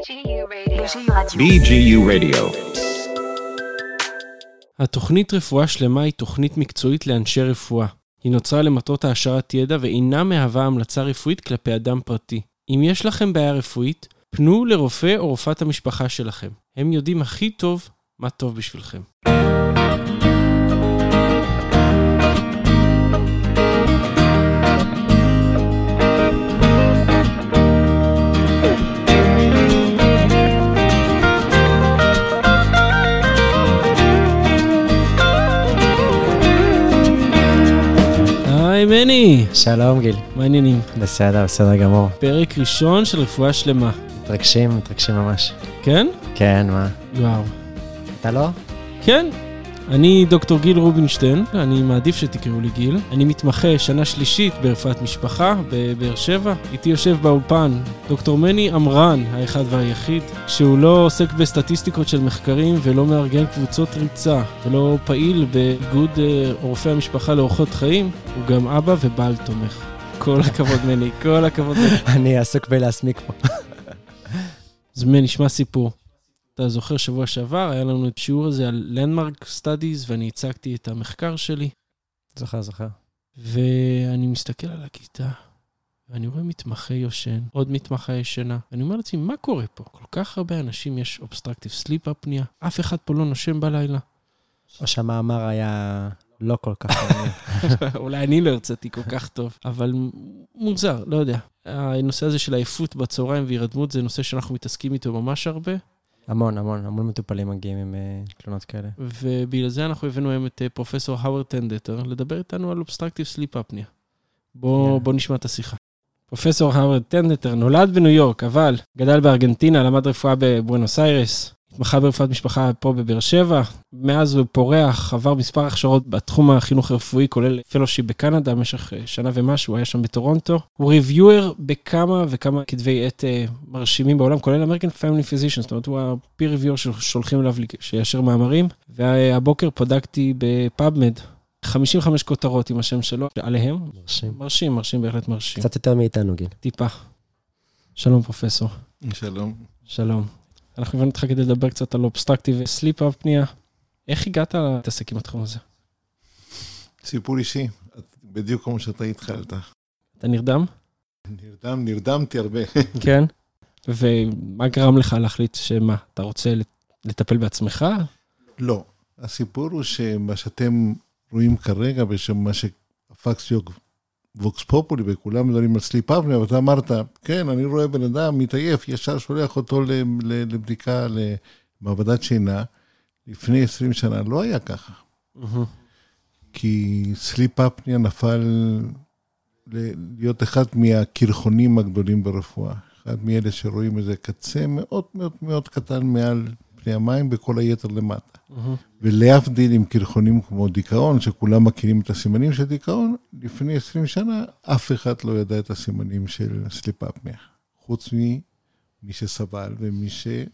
BGU Radio. התוכנית רפואה שלמה היא תוכנית מקצועית לאנשי רפואה. היא נוצרה למטרות העשרת ידע ואינה מהווה המלצה רפואית כלפי אדם פרטי. אם יש לכם בעיה רפואית, פנו לרופא או רופאת המשפחה שלכם. הם יודעים הכי טוב מה טוב בשבילכם. היי מני! שלום גיל. מה העניינים? בסדר גמור. פרק ראשון של רפואה שלמה. מתרגשים ממש. כן? כן, מה? וואו. אתה לא? כן. אני דוקטור גיל רובינשטיין, אני מעדיף שתקראו לי גיל. אני מתמחה שנה שלישית ברפואת משפחה בבאר שבע. איתי יושב באולפן דוקטור מני אמרן, האחד והיחיד, שהוא לא עוסק בסטטיסטיקות של מחקרים ולא מארגן קבוצות ריצה, ולא פעיל באיגוד רופאי המשפחה לאורחות חיים, הוא גם אבא ובעל תומך. כל הכבוד מני, כל הכבוד מני. אני עסוק בלהסמיק פה. אז מני, נשמע סיפור. אתה זוכר שבוע שעבר, היה לנו את שיעור הזה על Landmark Studies, ואני הצגתי את המחקר שלי. זוכר. ואני מסתכל על הכיתה, ואני רואה מתמחה יושן, עוד מתמחה ישנה. אני אומר לעצמי, מה קורה פה? כל כך הרבה אנשים יש Obstructive Sleep Apnea, אף אחד פה לא נושם בלילה. או שהמאמר היה לא כל כך. אולי אני לא הרציתי כל כך טוב, אבל מוזר, לא יודע. הנושא הזה של העייפות בצהריים והירדמות, זה נושא שאנחנו מתעסקים איתו ממש הרבה. המון מטופלים מגיעים עם תלונות כאלה. ובגלל זה אנחנו הבאנו היום את פרופסור האוורד טנדטר, לדבר איתנו על Obstructive Sleep Apnea. בוא נשמע את השיחה. פרופסור האוורד טנדטר נולד בניו יורק, אבל גדל בארגנטינה, למד רפואה בבואנוס איירס, התמחה ברפואת משפחה פה בבאר שבע. מאז הוא פורח, עבר מספר הכשרות בתחום החינוך הרפואי, כולל פלושיפ בקנדה, במשך שנה ומשהו, היה שם בטורונטו. הוא ריוויואר בכמה וכמה כתבי עת מרשימים בעולם, כולל American Family Physicians, זאת אומרת, הוא ה-peer reviewer ששולחים אליו שיאשר מאמרים, והבוקר פודקתי בפאבמד, 55 כותרות עם השם שלו, עליהם. מרשים, בהחלט מרשים. קצת יותר מאיתנו, גיל. טיפה. שלום פרופסור. שלום. אנחנו הבאנו אותך כדי לדבר קצת על Obstructive Sleep Apnea. איך הגעת להתעסק עם התחום הזה? סיפור אישי, בדיוק כמו שאתה התחלת. אתה נרדם? נרדמתי הרבה. כן. ומה גרם לך להחליט שמה? אתה רוצה לטפל בעצמך? לא. הסיפור הוא שמה שאתם רואים כרגע, ושמה שהפקס ווקס פופולי, וכולם מדברים על סליפ אפניה, ואתה אמרת, כן, אני רואה בן אדם מתעייף, ישר שולח אותו לבדיקה למעבדת שינה. לפני 20 שנה לא היה ככה. כי סליפ אפניה נפל להיות אחד מהקרחונים הגדולים ברפואה. אחד מאלה שרואים איזה קצה מאוד מאוד מאוד קטן מעל פני המים, בכל היתר למטה. ולהבדיל עם קרחונים כמו דיכאון, שכולם מכירים את הסימנים של דיכאון, לפני 20 שנה אף אחד לא ידע את הסימנים של סליפ אפניה. חוץ ממי שסבל ומי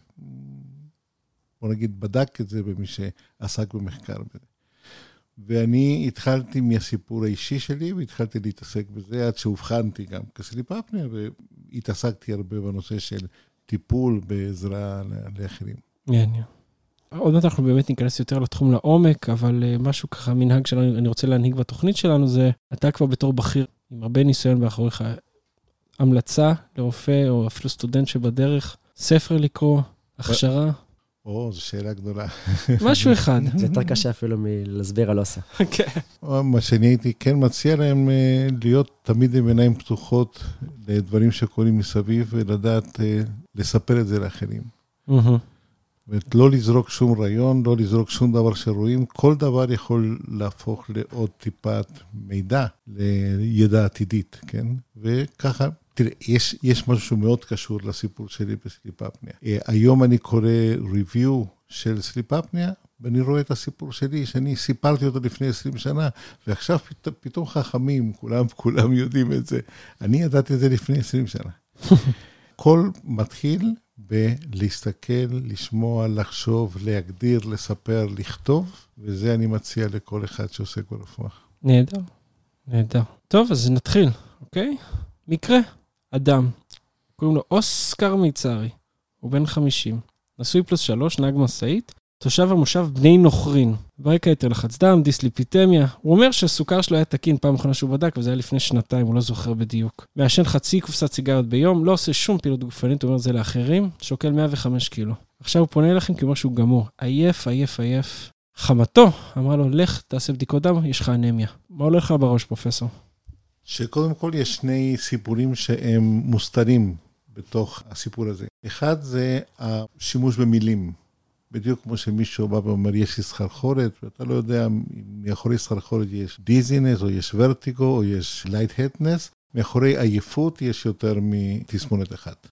בוא נגיד, בדק את זה במי שעסק במחקר בזה. ואני התחלתי מהסיפור האישי שלי, והתחלתי להתעסק בזה עד שהובחנתי גם כסליפ אפניה, והתעסקתי הרבה בנושא של טיפול בעזרה לאחרים. עוד מעט אנחנו באמת ניכנס יותר לתחום לעומק, אבל משהו ככה, מנהג שאני רוצה להנהיג בתוכנית שלנו, זה אתה כבר בתור בכיר, עם הרבה ניסיון באחוריך, המלצה לרופא, או אפילו סטודנט שבדרך, ספר לקרוא, הכשרה. זו שאלה גדולה. משהו אחד. זה יותר קשה אפילו מלהסביר על עושה. כן. מה שאני הייתי כן מציע להם להיות תמיד עם עיניים פתוחות לדברים שקורים מסביב, ולדעת לספר את זה לאחרים. לא לזרוק שום רעיון, לא לזרוק שום דבר שרואים, כל דבר יכול להפוך לעוד טיפת מידע לידע עתידית, כן? וככה, תראה, יש משהו מאוד קשור לסיפור שלי בסליפ אפניה. היום אני קורא ריוויו של סליפ אפניה, ואני רואה את הסיפור שלי, שאני סיפרתי אותו לפני 20 שנה, ועכשיו פתאום חכמים, כולם יודעים את זה. אני ידעתי את זה לפני 20 שנה. כל מתחיל בלהסתכל, לשמוע, לחשוב, להגדיר, לספר, לכתוב, וזה אני מציע לכל אחד שעוסק ברפואה. נהדר. טוב, אז נתחיל, אוקיי? מקרה, אדם, קוראים לו אוסקר מיצרי. הוא בן 50, נשוי +3, נהג משאית, תושב המושב בני נוכרין, ברקע יתר לחץ דם, דיסליפידמיה. הוא אומר שהסוכר שלו היה תקין פעם אחרונה שהוא בדק, וזה היה לפני 2 הוא לא זוכר בדיוק. מעשן חצי קופסת סיגריות ביום, לא עושה שום פעילות גופנית, הוא אומר זה לאחרים, שוקל 105 קילו. עכשיו הוא פונה אליכם כמו שהוא גמור, עייף. חמתו אמרה לו, לך תעשה בדיקות דם, יש לך אנמיה. מה הולך לך בראש, פרופסור? שקודם כל יש שני סיפורים שהם מוסתרים בתוך הסיפור הזה. אחד זה השימוש במילים. בדיוק כמו שמישהו בא ואומר, יש לי סחרחורת, ואתה לא יודע אם מאחורי סחרחורת יש דיזינס, או יש ורטיגו, או יש לייט-הדנס. מאחורי עייפות יש יותר מתסמונת אחת.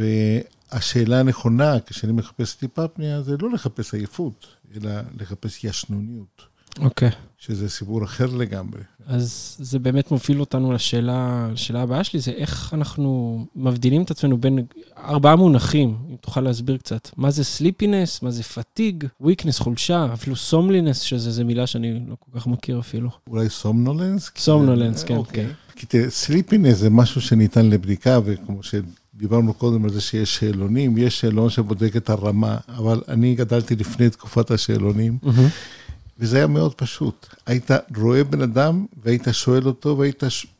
והשאלה הנכונה, כשאני מחפש סליפ אפניה, זה לא לחפש עייפות, אלא לחפש ישנוניות. אוקיי. שזה סיפור אחר לגמרי. אז זה באמת מוביל אותנו לשאלה הבאה שלי, זה איך אנחנו מבדילים את עצמנו בין 4 מונחים, אם תוכל להסביר קצת. מה זה סליפינס, מה זה פטיג, וויקנס, חולשה, אפילו סומלינס, שזה מילה שאני לא כל כך מכיר אפילו. אולי סומנולנס? סומנולנס, כן. אוקיי. כי סליפינס זה משהו שניתן לבדיקה, וכמו שדיברנו קודם על זה שיש שאלונים, יש שאלון שבודק את הרמה, אבל אני גדלתי לפני תקופת השאלונים, וזה היה מאוד פשוט. היית רואה בן אדם, והיית שואל אותו, והיית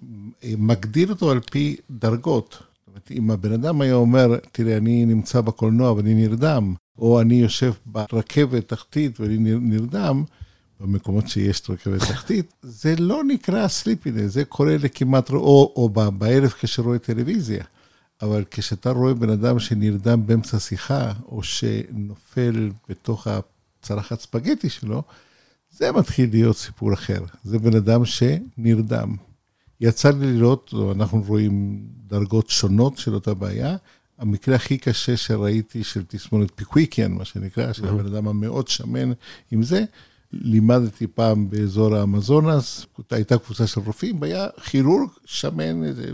מגדיר אותו על פי דרגות. זאת אומרת, אם הבן אדם היה אומר, תראה, אני נמצא בקולנוע ואני נרדם, או אני יושב ברכבת תחתית ואני נרדם, במקומות שיש רכבת תחתית, זה לא נקרא סליפינס, זה קורה לכמעט, או בערב כשרואה טלוויזיה. אבל כשאתה רואה בן אדם שנרדם באמצע שיחה, או שנופל בתוך הצלחת ספגטי שלו, זה מתחיל להיות סיפור אחר. זה בן אדם שנרדם. יצא לי לראות, אנחנו רואים דרגות שונות של אותה בעיה. המקרה הכי קשה שראיתי של תסמונת פיקוויקיאן, מה שנקרא, של הבן אדם המאוד שמן עם זה, לימדתי פעם באזור האמזונס, הייתה קבוצה של רופאים, והיה כירורג שמן, איזה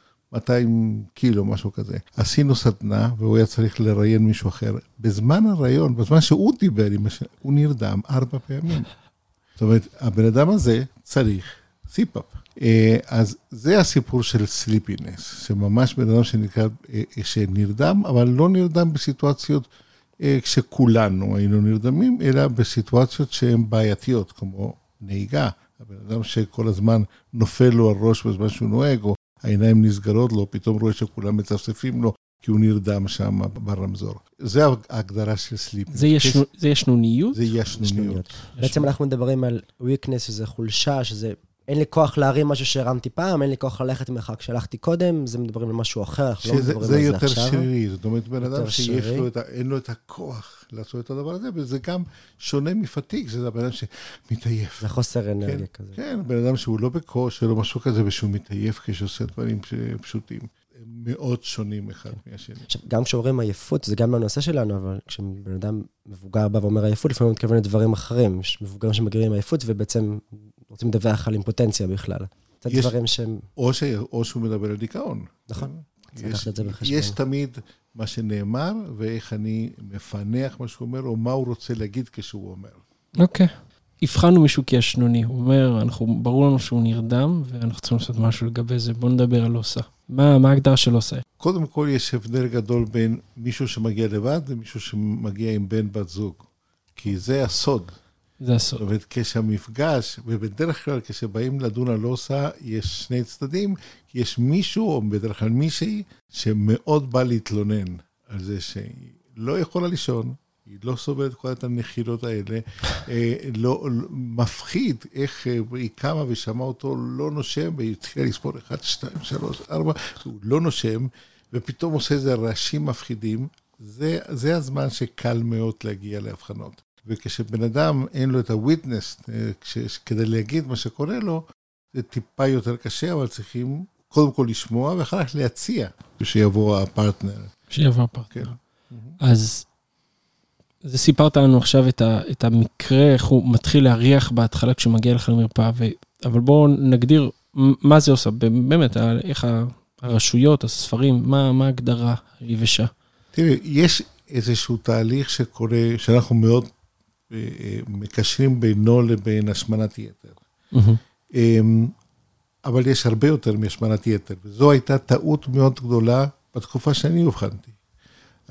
200 קילו, משהו כזה. עשינו סדנה, והוא היה צריך לראיין מישהו אחר. בזמן הרעיון, בזמן שהוא דיבר, הוא נרדם 4 פעמים. זאת אומרת, הבן אדם הזה צריך סיפאפ. אז זה הסיפור של סליפינס, שממש בן אדם שנרדם, אבל לא נרדם בסיטואציות כשכולנו היינו נרדמים, אלא בסיטואציות שהן בעייתיות, כמו נהיגה. הבן אדם שכל הזמן נופל לו על ראש בזמן שהוא נוהג, או העיניים נסגרות לו, פתאום רואה שכולם מצפצפים לו, כי הוא נרדם שם ברמזור. זה ההגדרה של סליפינס. זה ישנוניות? זה ישנוניות. בעצם אנחנו מדברים על weakness, שזה חולשה, שזה אין לי כוח להרים משהו שהרמתי פעם, אין לי כוח ללכת מרחק שהלכתי קודם, זה מדברים על משהו אחר, אנחנו לא מדברים על זה עכשיו. זה יותר שרירי, זאת אומרת, בן אדם שיש לו, אין לו את הכוח לעשות את הדבר הזה, וזה גם שונה מפתיג, זה הבן אדם שמתעייף. זה חוסר אנרגיה כזה. כן, בן אדם שהוא לא בכושר, לא משהו כזה, ושהוא מתעייף כשעושה דברים פשוטים. מאוד שונים אחד מהשני. גם כשאומרים עייפות, זה גם הנושא שלנו, אבל כשבן אדם מבוגר בא ואומר עייפות, לפעמים הוא מתכוון לדברים אחרים. יש מבוגרים שמגדירים עייפות, ובעצם רוצים לדווח על אימפוטנציה בכלל. זה דברים שהם... או שהוא מדבר על דיכאון. נכון. יש תמיד מה שנאמר, ואיך אני מפענח מה שהוא אומר, או מה הוא רוצה להגיד כשהוא אומר. אוקיי. הבחנו מישהו כישנוני, הוא אומר, ברור לנו שהוא נרדם, ואנחנו צריכים לעשות משהו לגבי זה, בואו נדבר על עושה. מה ההגדרה של עושה? קודם כל יש הבדל גדול בין מישהו שמגיע לבד, ומישהו שמגיע עם בן בת זוג. כי זה הסוד. זה הסוד. זאת אומרת, כשהמפגש, ובדרך כלל כשבאים לדון על עושה, יש שני צדדים, יש מישהו, או בדרך כלל מישהי, שמאוד בא להתלונן על זה שהיא לא יכולה לישון, היא לא סובלת כל את הנחילות האלה, לא מפחיד איך היא קמה ושמעה אותו לא נושם, והיא התחילה לספור 1, 2, 3, 4, הוא לא נושם, ופתאום עושה איזה רעשים מפחידים, זה הזמן שקל מאוד להגיע להבחנות. וכשבן אדם אין לו את הוויטנס, כדי להגיד מה שקורה לו, זה טיפה יותר קשה, אבל צריכים קודם כל לשמוע, ואחר כך להציע שיבוא הפרטנר. שיבוא הפרטנר. אז זה סיפרת לנו עכשיו את המקרה, איך הוא מתחיל להריח בהתחלה כשהוא מגיע לך למרפאה, אבל בואו נגדיר מה זה עושה, באמת, איך הרשויות, הספרים, מה ההגדרה היבשה? תראי, יש איזשהו תהליך שקורה, שאנחנו מאוד מקשרים בינו לבין השמנת יתר. אבל יש הרבה יותר מהשמנת יתר, וזו הייתה טעות מאוד גדולה בתקופה שאני הבחנתי.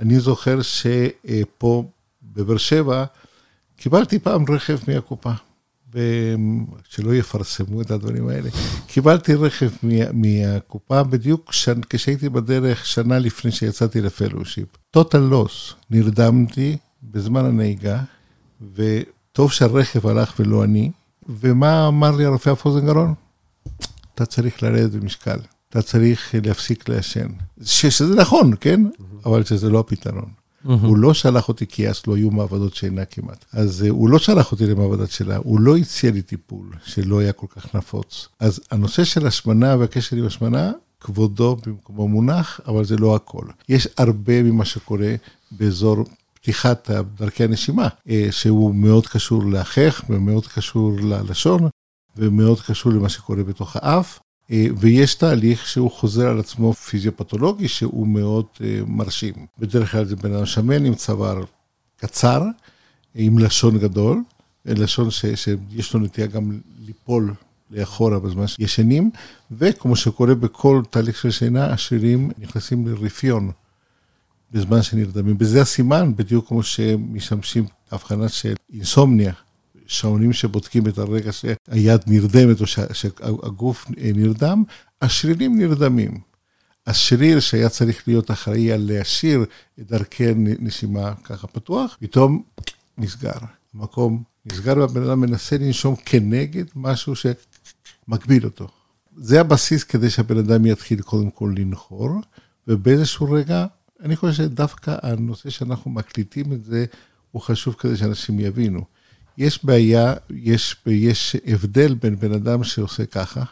אני זוכר שפה בבאר שבע, קיבלתי פעם רכב מהקופה, שלא יפרסמו את הדברים האלה. קיבלתי רכב מהקופה בדיוק כשהייתי בדרך שנה לפני שיצאתי לפלושיפ. טוטל לוס, נרדמתי בזמן הנהיגה, וטוב שהרכב הלך ולא אני, ומה אמר לי הרופא אף אוזן גרון? אתה צריך לרדת במשקל, אתה צריך להפסיק לעשן. שזה נכון, כן? אבל שזה לא הפתרון. הוא לא שלח אותי, כי אז לא היו מעבדות שינה כמעט. אז הוא לא שלח אותי למעבדת שלה, הוא לא הציע לי טיפול, שלא היה כל כך נפוץ. אז הנושא של השמנה והקשר עם השמנה, כבודו במקומו מונח, אבל זה לא הכל. יש הרבה ממה שקורה באזור פתיחת דרכי הנשימה, שהוא מאוד קשור לאחך, ומאוד קשור ללשון, ומאוד קשור למה שקורה בתוך האף, ויש תהליך שהוא חוזר על עצמו פיזיופתולוגי, שהוא מאוד מרשים. בדרך כלל זה בן אדם שמן עם צוואר קצר, עם לשון גדול, לשון שיש לו נטייה גם ליפול לאחורה בזמן שישנים, וכמו שקורה בכל תהליך של שינה, השרירים נכנסים לרפיון בזמן שנרדמים. וזה הסימן, בדיוק כמו שמשמשים הבחנה של אינסומניה, שעונים שבודקים את הרגע שהיד נרדמת או שהגוף נרדם, השרירים נרדמים. השריר שהיה צריך להיות אחראי על להשאיר את דרכי נשימה ככה פתוח, פתאום נסגר. המקום נסגר והבן אדם מנסה לנשום כנגד משהו שמקביל אותו. זה הבסיס כדי שהבן אדם יתחיל קודם כל לנחור, ובאיזשהו רגע, אני חושב שדווקא הנושא שאנחנו מקליטים את זה, הוא חשוב כדי שאנשים יבינו. יש בעיה, יש הבדל בין בן אדם שעושה ככה,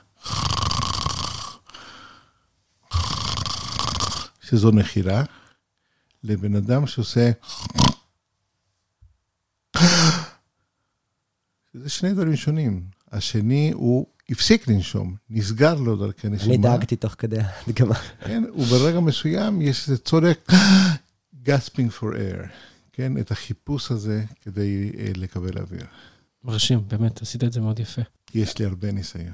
שזו נחירה, לבן אדם שעושה, זה שני דברים שונים. השני הוא הפסיק לנשום, נסגר לו דרכי נשימה. אני דאגתי תוך כדי הדגמה. כן, וברגע מסוים יש איזה צורך, gasping for air. כן, את החיפוש הזה כדי לקבל אוויר. מרשים, באמת, עשית את זה מאוד יפה. יש לי הרבה ניסיון.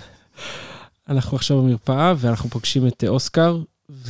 אנחנו עכשיו במרפאה, ואנחנו פוגשים את אוסקר,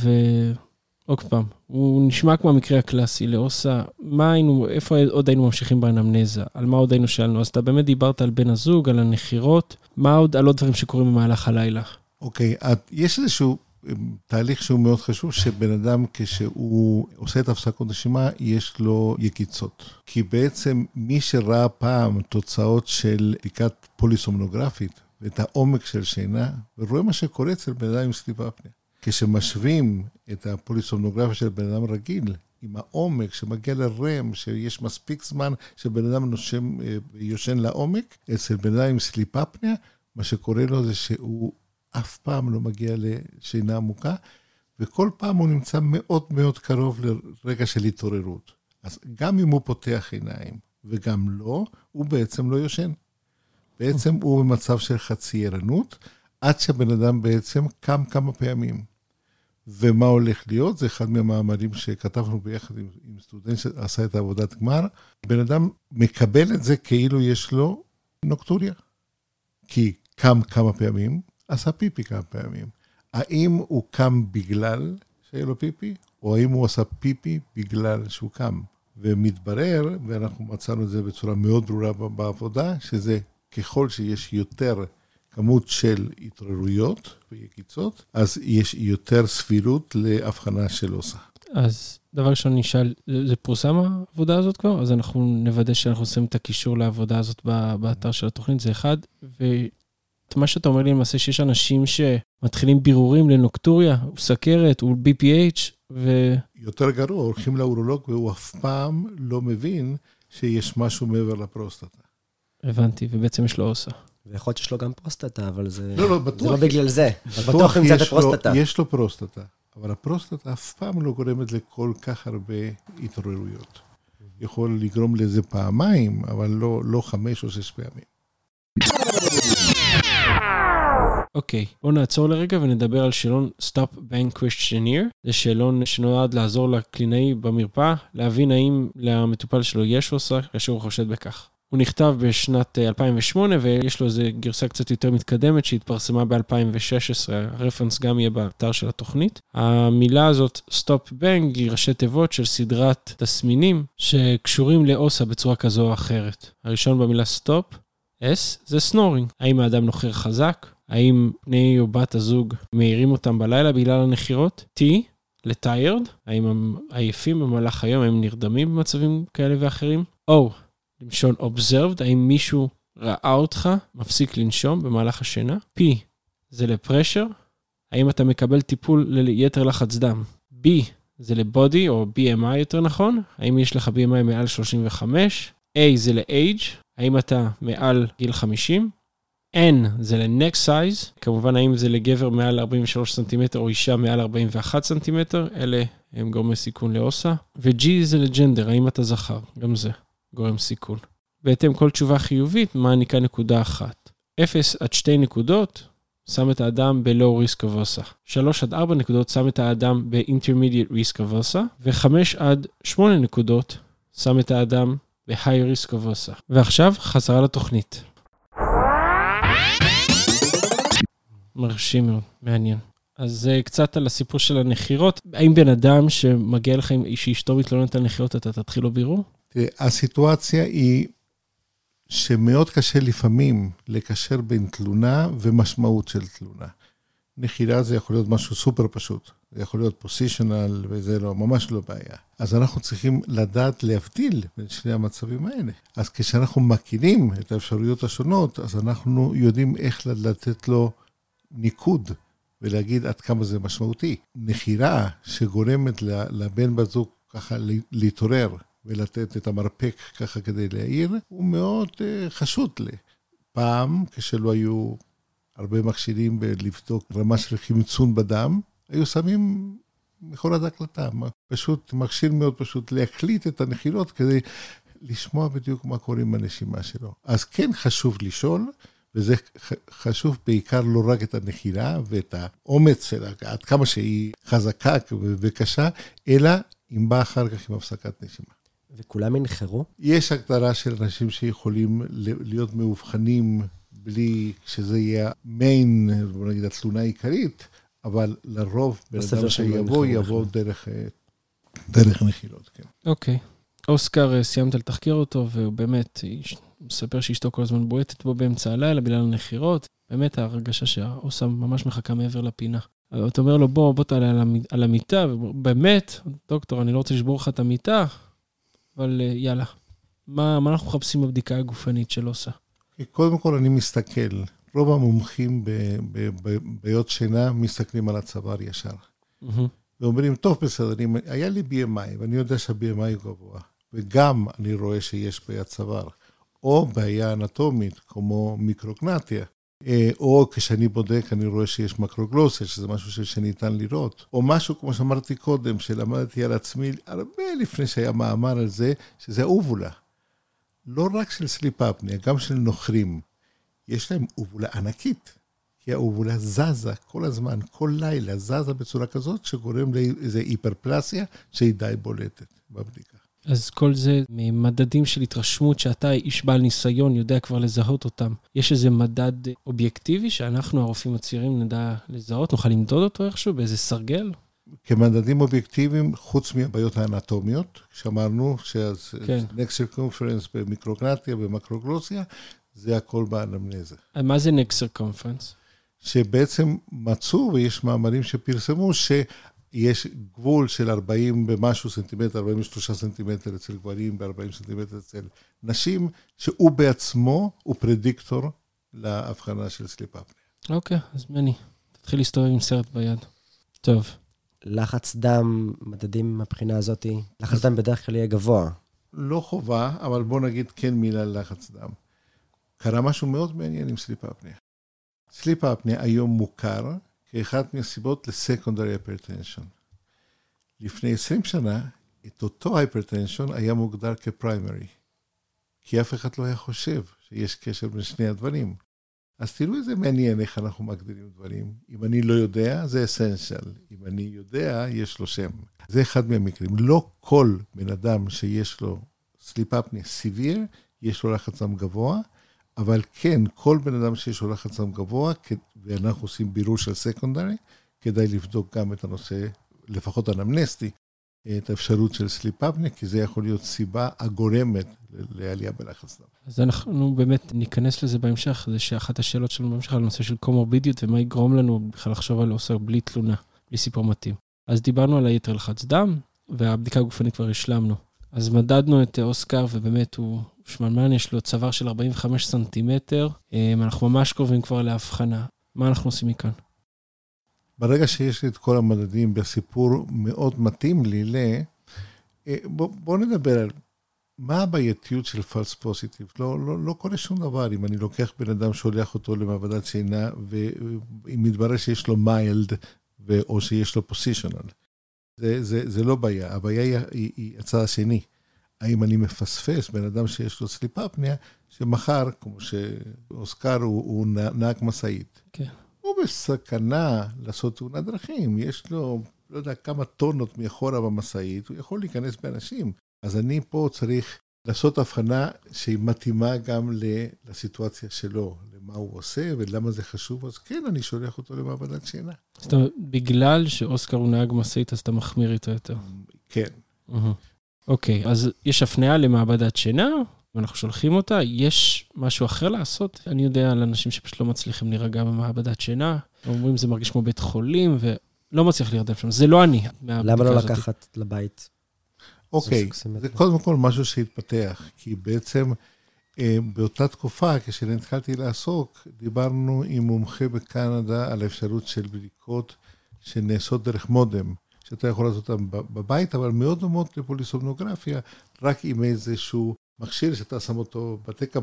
ועוד פעם, הוא נשמע כמו המקרה הקלאסי לאוסה, איפה עוד היינו ממשיכים באנמנזה, על מה עוד היינו שאלנו, אז אתה באמת דיברת על בן הזוג, על הנחירות, מה עוד, על עוד דברים שקורים במהלך הלילה. אוקיי, יש איזשהו תהליך שהוא מאוד חשוב, שבן אדם כשהוא עושה את הפסקות נשימה, יש לו יקיצות. כי בעצם מי שראה פעם תוצאות של בדיקת פוליסומנוגרפית, ואת העומק של שינה, ורואה מה שקורה אצל בן אדם עם סליפ אפניה. כשמשווים את הפוליסומנוגרפיה של בן אדם רגיל, עם העומק שמגיע לרם, שיש מספיק זמן שבן אדם יושן לעומק, אצל בן אדם עם סליפ אפניה, מה שקורה לו זה שהוא אף פעם לא מגיע לשינה עמוקה, וכל פעם הוא נמצא מאוד מאוד קרוב לרגע של התעוררות. אז גם אם הוא פותח עיניים, וגם לא, הוא בעצם לא יושן. בעצם הוא במצב של חצי ערנות, עד שהבן אדם בעצם קם כמה פעמים. ומה הולך להיות? זה אחד מהמאמרים שכתבנו ביחד עם סטודנט שעשה את העבודת גמר. בן אדם מקבל את זה כאילו יש לו נוקטוריה. כי קם כמה פעמים, עשה פיפי כמה פעמים. האם הוא קם בגלל שהיה לו פיפי, או האם הוא עשה פיפי בגלל שהוא קם? ומתברר, ואנחנו מצאנו את זה בצורה מאוד ברורה בעבודה, שזה ככל שיש יותר כמות של התעוררויות ויקיצות, אז יש יותר סבירות להבחנה של אוסה. אז דבר ראשון נשאל, זה פורסם העבודה הזאת כבר? אז אנחנו נוודא שאנחנו עושים את הקישור לעבודה הזאת באתר של התוכנית, זה אחד. ומה שאתה אומר לי למעשה, שיש אנשים שמתחילים בירורים לנוקטוריה, הוא סכרת, הוא BPH, יותר גרוע, הולכים לאורולוג והוא אף פעם לא מבין שיש משהו מעבר לפרוסטטה. הבנתי, ובעצם יש לו אוסה. ויכול להיות שיש לו גם פרוסטטה, אבל זה לא, לא בגלל זה. בטוח נמצא את הפרוסטטה. יש לו פרוסטטה, אבל הפרוסטטה אף פעם לא גורמת לכל כך הרבה התעוררויות. יכול לגרום לזה פעמיים, אבל לא 5 או 6 פעמים. אוקיי, בואו נעצור לרגע ונדבר על שאלון Stop Being Questionnaire. זה שאלון שנועד לעזור לקלינאי במרפאה, להבין האם למטופל שלו יש אוסה, כאשר הוא חושד בכך. הוא נכתב בשנת 2008, ויש לו איזו גרסה קצת יותר מתקדמת, שהתפרסמה ב-2016, הרפרנס גם יהיה באתר של התוכנית. המילה הזאת, Stop Bang, היא ראשי תיבות של סדרת תסמינים, שקשורים לאוסה בצורה כזו או אחרת. הראשון במילה Stop, S, זה סנורינג. האם האדם נוחר חזק? האם בני או בת הזוג מהירים אותם בלילה בגלל הנחירות? T, ל-tired, האם הם עייפים במהלך היום, האם נרדמים במצבים כאלה ואחרים? O, למשון observed, האם מישהו ראה אותך, מפסיק לנשום במהלך השינה? P, זה לפרשר, האם אתה מקבל טיפול ליתר לחץ דם? B, זה לבודי או BMI יותר נכון, האם יש לך BMI מעל 35? A, זה ל-age, האם אתה מעל גיל 50? N, זה ל-neck size, כמובן האם זה לגבר מעל 43 סנטימטר או אישה מעל 41 סנטימטר, אלה הם גורמי סיכון לאוסה. ו-G זה לג'נדר, האם אתה זכר, גם זה גורם סיכון. בהתאם כל תשובה חיובית, מעניקה נקודה אחת. 0 עד 2 נקודות, שם את האדם ב-low risk of OSA. 3 עד 4 נקודות, שם את האדם ב-intermediate risk of OSA. ו-5 עד 8 נקודות, שם את האדם ב-high risk of OSA. ועכשיו, חזרה לתוכנית. מרשים מאוד, מעניין. אז קצת על הסיפור של הנחירות. האם בן אדם שמגיע לך, שאשתו מתלוננת על נחירות, אתה תתחיל לו בירור? הסיטואציה היא שמאוד קשה לפעמים לקשר בין תלונה ומשמעות של תלונה. נחירה זה יכול להיות משהו סופר פשוט. זה יכול להיות פוסישנל וזה לא, ממש לא בעיה. אז אנחנו צריכים לדעת להבדיל בין שני המצבים האלה. אז כשאנחנו מכירים את האפשרויות השונות, אז אנחנו יודעים איך לתת לו ניקוד ולהגיד עד כמה זה משמעותי. נחירה שגורמת לבן בזוג ככה להתעורר ולתת את המרפק ככה כדי להעיר, הוא מאוד חשוד לי. פעם, כשלא היו הרבה מכשירים לבדוק רמה של חמצון בדם, היו שמים מכונת הקלטה. פשוט, מכשיר מאוד פשוט להקליט את הנחירות כדי לשמוע בדיוק מה קורה עם הנשימה שלו. אז כן חשוב לשאול, וזה חשוב בעיקר לא רק את הנחירה ואת האומץ שלה, עד כמה שהיא חזקה וקשה, אלא אם בא אחר כך עם הפסקת נשימה. וכולם ינחרו? יש הגדרה של אנשים שיכולים להיות מאובחנים בלי שזה יהיה מיין, בוא נגיד, התלונה העיקרית, אבל לרוב בן אדם שיבוא, יבוא דרך נחירות. כן. אוקיי. אוסקר, סיימת לתחקר אותו, והוא באמת מספר שאשתו כל הזמן בועטת בו באמצע הלילה, בגלל הנחירות. באמת ההרגשה שהאוסה ממש מחכה מעבר לפינה. אתה אומר לו, בוא תעלה על המיטה, ובאמת, דוקטור, אני לא רוצה לשבור לך את המיטה, אבל יאללה. מה אנחנו מחפשים בבדיקה הגופנית של אוסה? קודם כל אני מסתכל, רוב המומחים בבעיות שינה מסתכלים על הצוואר ישר. ואומרים, טוב בסדר, היה לי BMI, ואני יודע שה-BMI הוא גבוה, וגם אני רואה שיש בעיית צוואר, או בעיה אנטומית, כמו מיקרוגנטיה, או כשאני בודק, אני רואה שיש מקרוגלוסיה, שזה משהו שניתן לראות, או משהו, כמו שאמרתי קודם, שלמדתי על עצמי, הרבה לפני שהיה מאמר על זה, שזה אובולה. לא רק של סליפ אפניה, גם של נוחרים. יש להם אובולה ענקית, כי האובולה זזה כל הזמן, כל לילה, זזה בצורה כזאת, שגורם לאיזו היפרפלסיה שהיא די בולטת בבדיקה. אז כל זה מדדים של התרשמות שאתה איש בעל ניסיון יודע כבר לזהות אותם. יש איזה מדד אובייקטיבי שאנחנו הרופאים הצעירים נדע לזהות, נוכל למדוד אותו איכשהו באיזה סרגל? כמדדים אובייקטיביים, חוץ מהבעיות האנטומיות, שאמרנו ש-neck circumference במיקרוגנטיה, במקרוגלוסיה, זה הכל באנמנזה. מה זה neck circumference? שבעצם מצאו, ויש מאמרים שפרסמו, שיש גבול של 40 במשהו סנטימטר, 43 סנטימטר אצל גברים, ב-40 סנטימטר אצל נשים, שהוא בעצמו הוא פרדיקטור להבחנה של סליפ אפניה. אוקיי, אז מני, תתחיל להסתובב עם סרט ביד. טוב. לחץ דם, מדדים מהבחינה הזאת, לחץ דם בדרך כלל יהיה גבוה. לא חובה, אבל בוא נגיד כן מילה ללחץ דם. קרה משהו מאוד מעניין עם סליפ אפניה. סליפ אפניה היום מוכר כאחת מהסיבות לסקונדרי היפרטנשן. לפני 20 שנה, את אותו היפרטנשן היה מוגדר כפריימרי, כי אף אחד לא היה חושב שיש קשר בין שני הדברים. אז תראו איזה מעניין איך אנחנו מגדירים דברים. אם אני לא יודע, זה אסנשל. אם אני יודע, יש לו שם. זה אחד מהמקרים. לא כל בן אדם שיש לו סליפ אפניה סיביר, יש לו לחץ דם גבוה, אבל כן, כל בן אדם שיש לו לחץ דם גבוה, ואנחנו עושים בירור של סקונדרי, כדאי לבדוק גם את הנושא, לפחות אנמנסטי, את האפשרות של סליפ אפניה, כי זה יכול להיות סיבה הגורמת לעלייה בלחץ דם. אז אנחנו באמת ניכנס לזה בהמשך, זה שאחת השאלות שלנו בהמשך על הנושא של קומורבידיות, ומה יגרום לנו בכלל לחשוב על אוסקר בלי תלונה, בלי סיפור מתאים. אז דיברנו על היתר לחץ דם, והבדיקה הגופנית כבר השלמנו. אז מדדנו את אוסקר, ובאמת הוא שמנמן, יש לו צוואר של 45 סנטימטר, אנחנו ממש קרובים כבר להבחנה. מה אנחנו עושים מכאן? ברגע שיש לי את כל המדדים בסיפור מאוד מתאים לי, בואו נדבר על מה הבעייתיות של פלס פוזיטיב. לא קורה שום דבר אם אני לוקח בן אדם, שולח אותו למעבדת שינה, ואם מתברר שיש לו מיילד, או שיש לו פוסישונל. זה לא בעיה, הבעיה היא הצד השני. האם אני מפספס בן אדם שיש לו סליפ אפניה, שמחר, כמו שאוסקר הוא נהג משאית. כן. הוא בסכנה לעשות תאונת דרכים, יש לו, לא יודע, כמה טונות מאחורה במשאית, הוא יכול להיכנס באנשים. אז אני פה צריך לעשות הבחנה שהיא מתאימה גם לסיטואציה שלו, למה הוא עושה ולמה זה חשוב, אז כן, אני שולח אותו למעבדת שינה. זאת אומרת, בגלל שאוסקר הוא נהג משאית, אז אתה מחמיר איתו יותר. כן. אוקיי, אז יש הפניה למעבדת שינה, ואנחנו שולחים אותה, יש משהו אחר לעשות? אני יודע על אנשים שפשוט לא מצליחים להירגע במעבדת שינה, אומרים זה מרגיש כמו בית חולים, ולא מצליח להירדם שם, זה לא אני. למה לא לקחת לבית? אוקיי, זה קודם כל משהו שהתפתח, כי בעצם באותה תקופה, כשנתחלתי לעסוק, דיברנו עם מומחה בקנדה על האפשרות של בדיקות שנעשות דרך מודם, שאתה יכול לעשות אותם בבית, אבל מאוד דומות לפוליסומנוגרפיה, רק עם איזשהו מכשיר שאתה שם אותו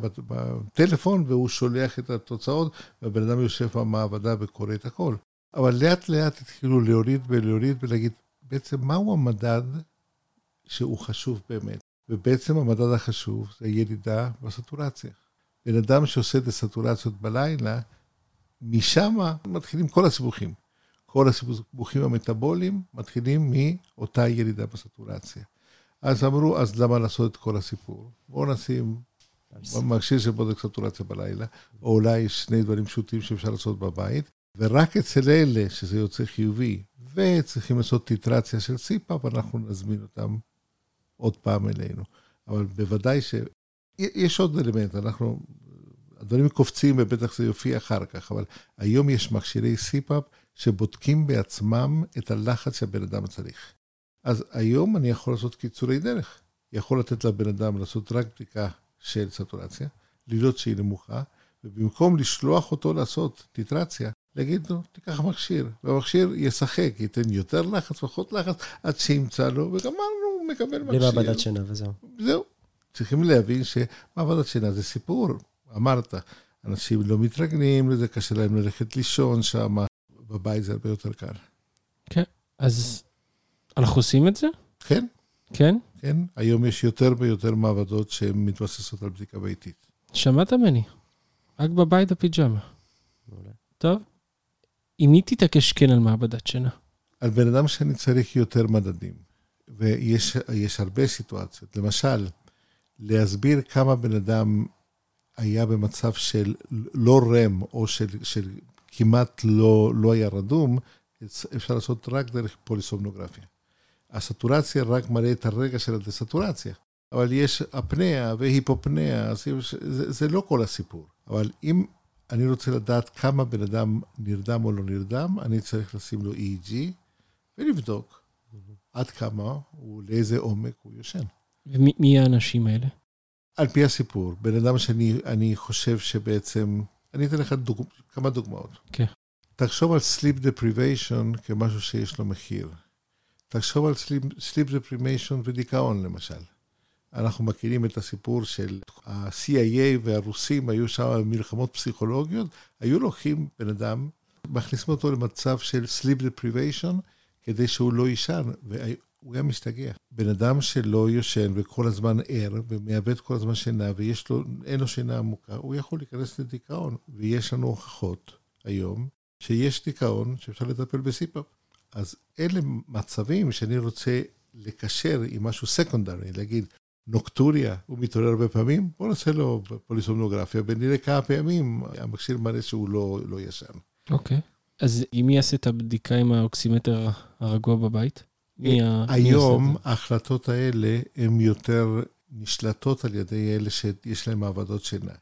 בטלפון, והוא שולח את התוצאות, והבן אדם יושב במעבדה וקורא את הכל. אבל לאט לאט התחילו להוריד ולהגיד, בעצם מהו המדד שהוא חשוב באמת? ובעצם המדד החשוב זה ירידה בסטורציה. בן אדם שעושה את הסטורציות בלילה, משם מתחילים כל הסיבוכים. כל הסיבוכים המטאבוליים מתחילים מאותה ירידה בסטורציה. אז אמרו, אז למה לעשות את כל הסיפור? בואו נשים מכשיר שבודק סטורציה בלילה, או אולי שני דברים פשוטים שאפשר לעשות בבית, ורק אצל אלה שזה יוצא חיובי, וצריכים לעשות טיטרציה של סיפאפ, אנחנו נזמין אותם עוד פעם אלינו. אבל בוודאי שיש עוד אלמנט, הדברים קופצים ובטח זה יופיע אחר כך, אבל היום יש מכשירי סיפאפ שבודקים בעצמם את הלחץ שהבן אדם צריך. אז היום אני יכול לעשות קיצורי דרך. יכול לתת לבן אדם לעשות רק בדיקה של סטורציה, לראות שהיא נמוכה, ובמקום לשלוח אותו לעשות טיטרציה, להגיד לו, תיקח מכשיר, והמכשיר ישחק, ייתן יותר לחץ, פחות לחץ, עד שימצא לו, וגמרנו, הוא מקבל מכשיר. בלי מעבדת שינה וזהו. זהו. צריכים להבין שמעבדת שינה זה סיפור. אמרת, אנשים לא מתרגלים לזה, קשה להם ללכת לישון שם, בבית זה הרבה יותר קל. כן, אז אנחנו עושים את זה? כן. כן? כן, היום יש יותר ויותר מעבדות שהן מתבססות על בדיקה ביתית. שמעת ממני? רק בבית הפיג'מה. טוב. אם מי תתעקש כן על מעבדת שינה? על בן אדם שאני צריך יותר מדדים. ויש הרבה סיטואציות. למשל, להסביר כמה בן אדם היה במצב של לא רם, או של כמעט לא היה רדום, אפשר לעשות רק דרך פוליסומנוגרפיה. הסטורציה רק מראה את הרגע של הדסטורציה, אבל יש אפניה והיפופניה, זה לא כל הסיפור. אבל אם אני רוצה לדעת כמה בן אדם נרדם או לא נרדם, אני צריך לשים לו EEG ולבדוק עד כמה ולאיזה עומק הוא יושן. ומי האנשים האלה? על פי הסיפור, בן אדם שאני חושב שבעצם, אני אתן לך כמה דוגמאות. כן. תחשוב על sleep deprivation כמשהו שיש לו מחיר. תחשוב על sleep deprivation ודיכאון למשל. אנחנו מכירים את הסיפור של ה-CIA והרוסים, היו שם מלחמות פסיכולוגיות, היו לוקחים בן אדם, מכניסים אותו למצב של sleep deprivation, כדי שהוא לא יישן, והוא היה משתגע. בן אדם שלא יושן וכל הזמן ער, ומאבד כל הזמן שינה, ואין לו שינה עמוקה, הוא יכול להיכנס לדיכאון, ויש לנו הוכחות היום, שיש דיכאון שאפשר לטפל בסיפאפ. אז אלה מצבים שאני רוצה לקשר עם משהו סקונדרי, להגיד, נוקטוריה, הוא מתעורר הרבה פעמים, בוא נעשה לו פוליסומנוגרפיה, ונראה כמה פעמים המכשיר מראה שהוא לא ישן. אוקיי. אז מי יעשה את הבדיקה עם האוקסימטר הרגוע בבית? היום ההחלטות האלה הן יותר נשלטות על ידי אלה שיש להם מעבדות שינה.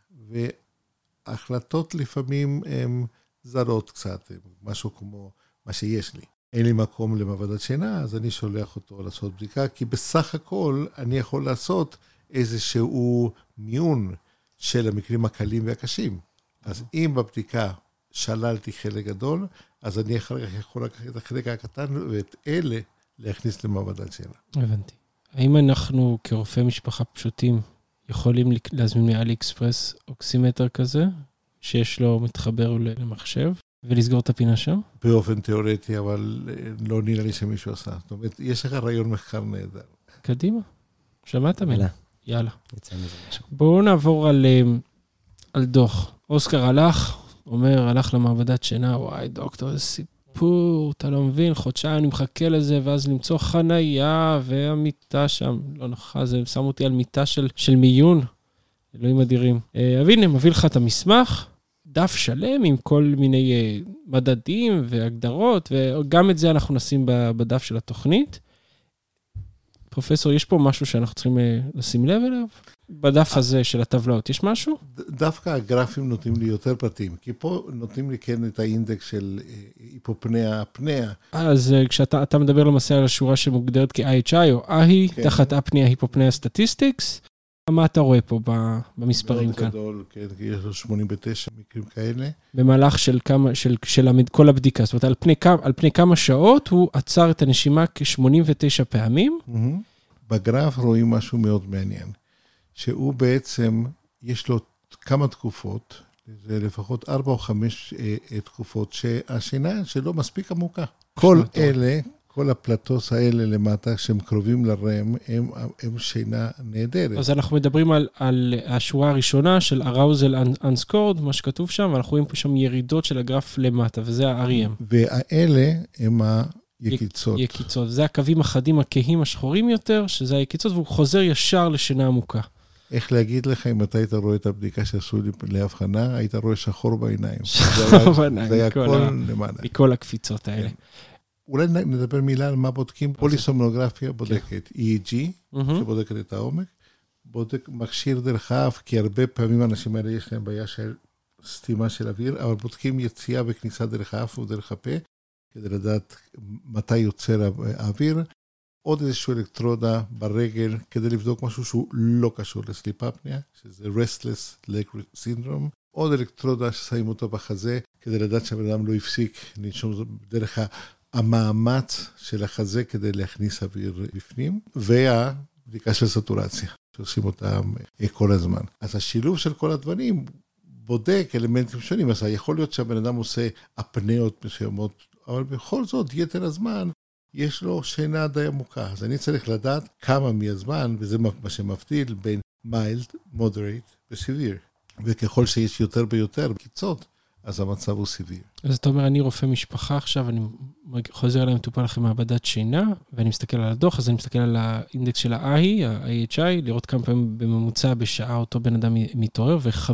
וההחלטות לפעמים הן זרות קצת, משהו כמו מה שיש לי. אין לי מקום למעבדת שינה, אז אני שולח אותו לעשות בדיקה, כי בסך הכל אני יכול לעשות איזשהו מיון של המקרים הקלים והקשים. אז אם בבדיקה שללתי חלק גדול, אז אני יכול לקחת את החלק הקטן ואת אלה להכניס למעבדת שינה. הבנתי. האם אנחנו כרופאי משפחה פשוטים יכולים להזמין מאלי אקספרס אוקסימטר כזה, שיש לו מתחבר למחשב, ולסגור את הפינה שם? באופן תיאורטי, אבל לא נראה לי שמישהו עשה. זאת אומרת, יש לך רעיון מחקר נהדר. קדימה. שמעת ממנו? יאללה. יצא מזה משהו. בואו נעבור על דוח. אוסקר הלך למעבדת שינה, וואי דוקטור, איזה סיפור, אתה לא מבין, חודשיים אני מחכה לזה, ואז למצוא חנייה, והמיטה שם, לא נוחה, זה שם אותי על מיטה של מיון, אלוהים אדירים. הנה, מביא לך את המסמך, דף שלם עם כל מיני מדדים והגדרות, וגם את זה אנחנו נשים בדף של התוכנית. פרופסור, יש פה משהו שאנחנו צריכים לשים לב אליו? בדף הזה של הטבלאות, יש משהו? דווקא הגרפים נותנים לי יותר פרטים, כי פה נותנים לי כן את האינדקס של היפופניה, הפניה. אז כשאתה מדבר למעשה על השורה שמוגדרת כ-IHI או AHI, כן. תחת הפניה היפופניה סטטיסטיקס, מה אתה רואה פה במספרים כאן? גדול, כן, יש לו 89 מקרים כאלה. במהלך של כל הבדיקה, זאת אומרת, על פני כמה שעות הוא עצר את הנשימה כ-89 פעמים. בגרף רואים משהו מאוד מעניין, שהוא בעצם, יש לו כמה תקופות, זה לפחות 4 או 5 תקופות, שהשינה שלו מספיק עמוקה. כל אלה, כל הפלטוס האלה למטה, שהם קרובים לרם, הם שינה נהדרת. אז אנחנו מדברים על השורה הראשונה של arousal unscored, מה שכתוב שם, ואנחנו רואים פה שם ירידות של הגרף למטה, וזה ה-REM. והאלה הם היקיצות. יקיצות, זה הקווים החדים, הכהים השחורים יותר, שזה היקיצות, והוא חוזר ישר לשינה עמוקה. איך להגיד לך, אם אתה היית רואה את הבדיקה שעשו לי להבחנה, היית רואה שחור בעיניים. שחור בעיניים. זה היה כל למעלה. מכל הקפיצות האלה. אולי נדבר מילה על מה בודקים. פוליסומנוגרפיה בודקת EEG, שבודקת את העומק, בודק מכשיר דרך האף, כי הרבה פעמים האנשים האלה יש להם בעיה של סתימה של אוויר, אבל בודקים יציאה וכניסה דרך האף ודרך הפה, כדי לדעת מתי יוצר האוויר. עוד איזשהו אלקטרודה ברגל, כדי לבדוק משהו שהוא לא קשור לסליפ-אפניה, שזה Restless Leg Syndrome. עוד אלקטרודה ששמים אותו בחזה, כדי לדעת שהבן אדם לא הפסיק לנשום דרך המאמץ של החזה כדי להכניס אוויר בפנים, והבדיקה של סטורציה, שעושים אותה כל הזמן. אז השילוב של כל הדברים בודק אלמנטים שונים, אז יכול להיות שהבן אדם עושה הפניות מסוימות, אבל בכל זאת, יתר הזמן, יש לו שינה די עמוקה. אז אני צריך לדעת כמה מהזמן, וזה מה שמבדיל בין mild, moderate ו-severe. וככל שיש יותר ויותר קיצות, אז המצב הוא סביר. אז אתה אומר, אני רופא משפחה עכשיו, אני חוזר אליי מטופל לכם מעבדת שינה, ואני מסתכל על הדוח, אז אני מסתכל על האינדקס של ה-AHI, ה-IHI, לראות כמה פעמים בממוצע בשעה אותו בן אדם מתעורר, ו5,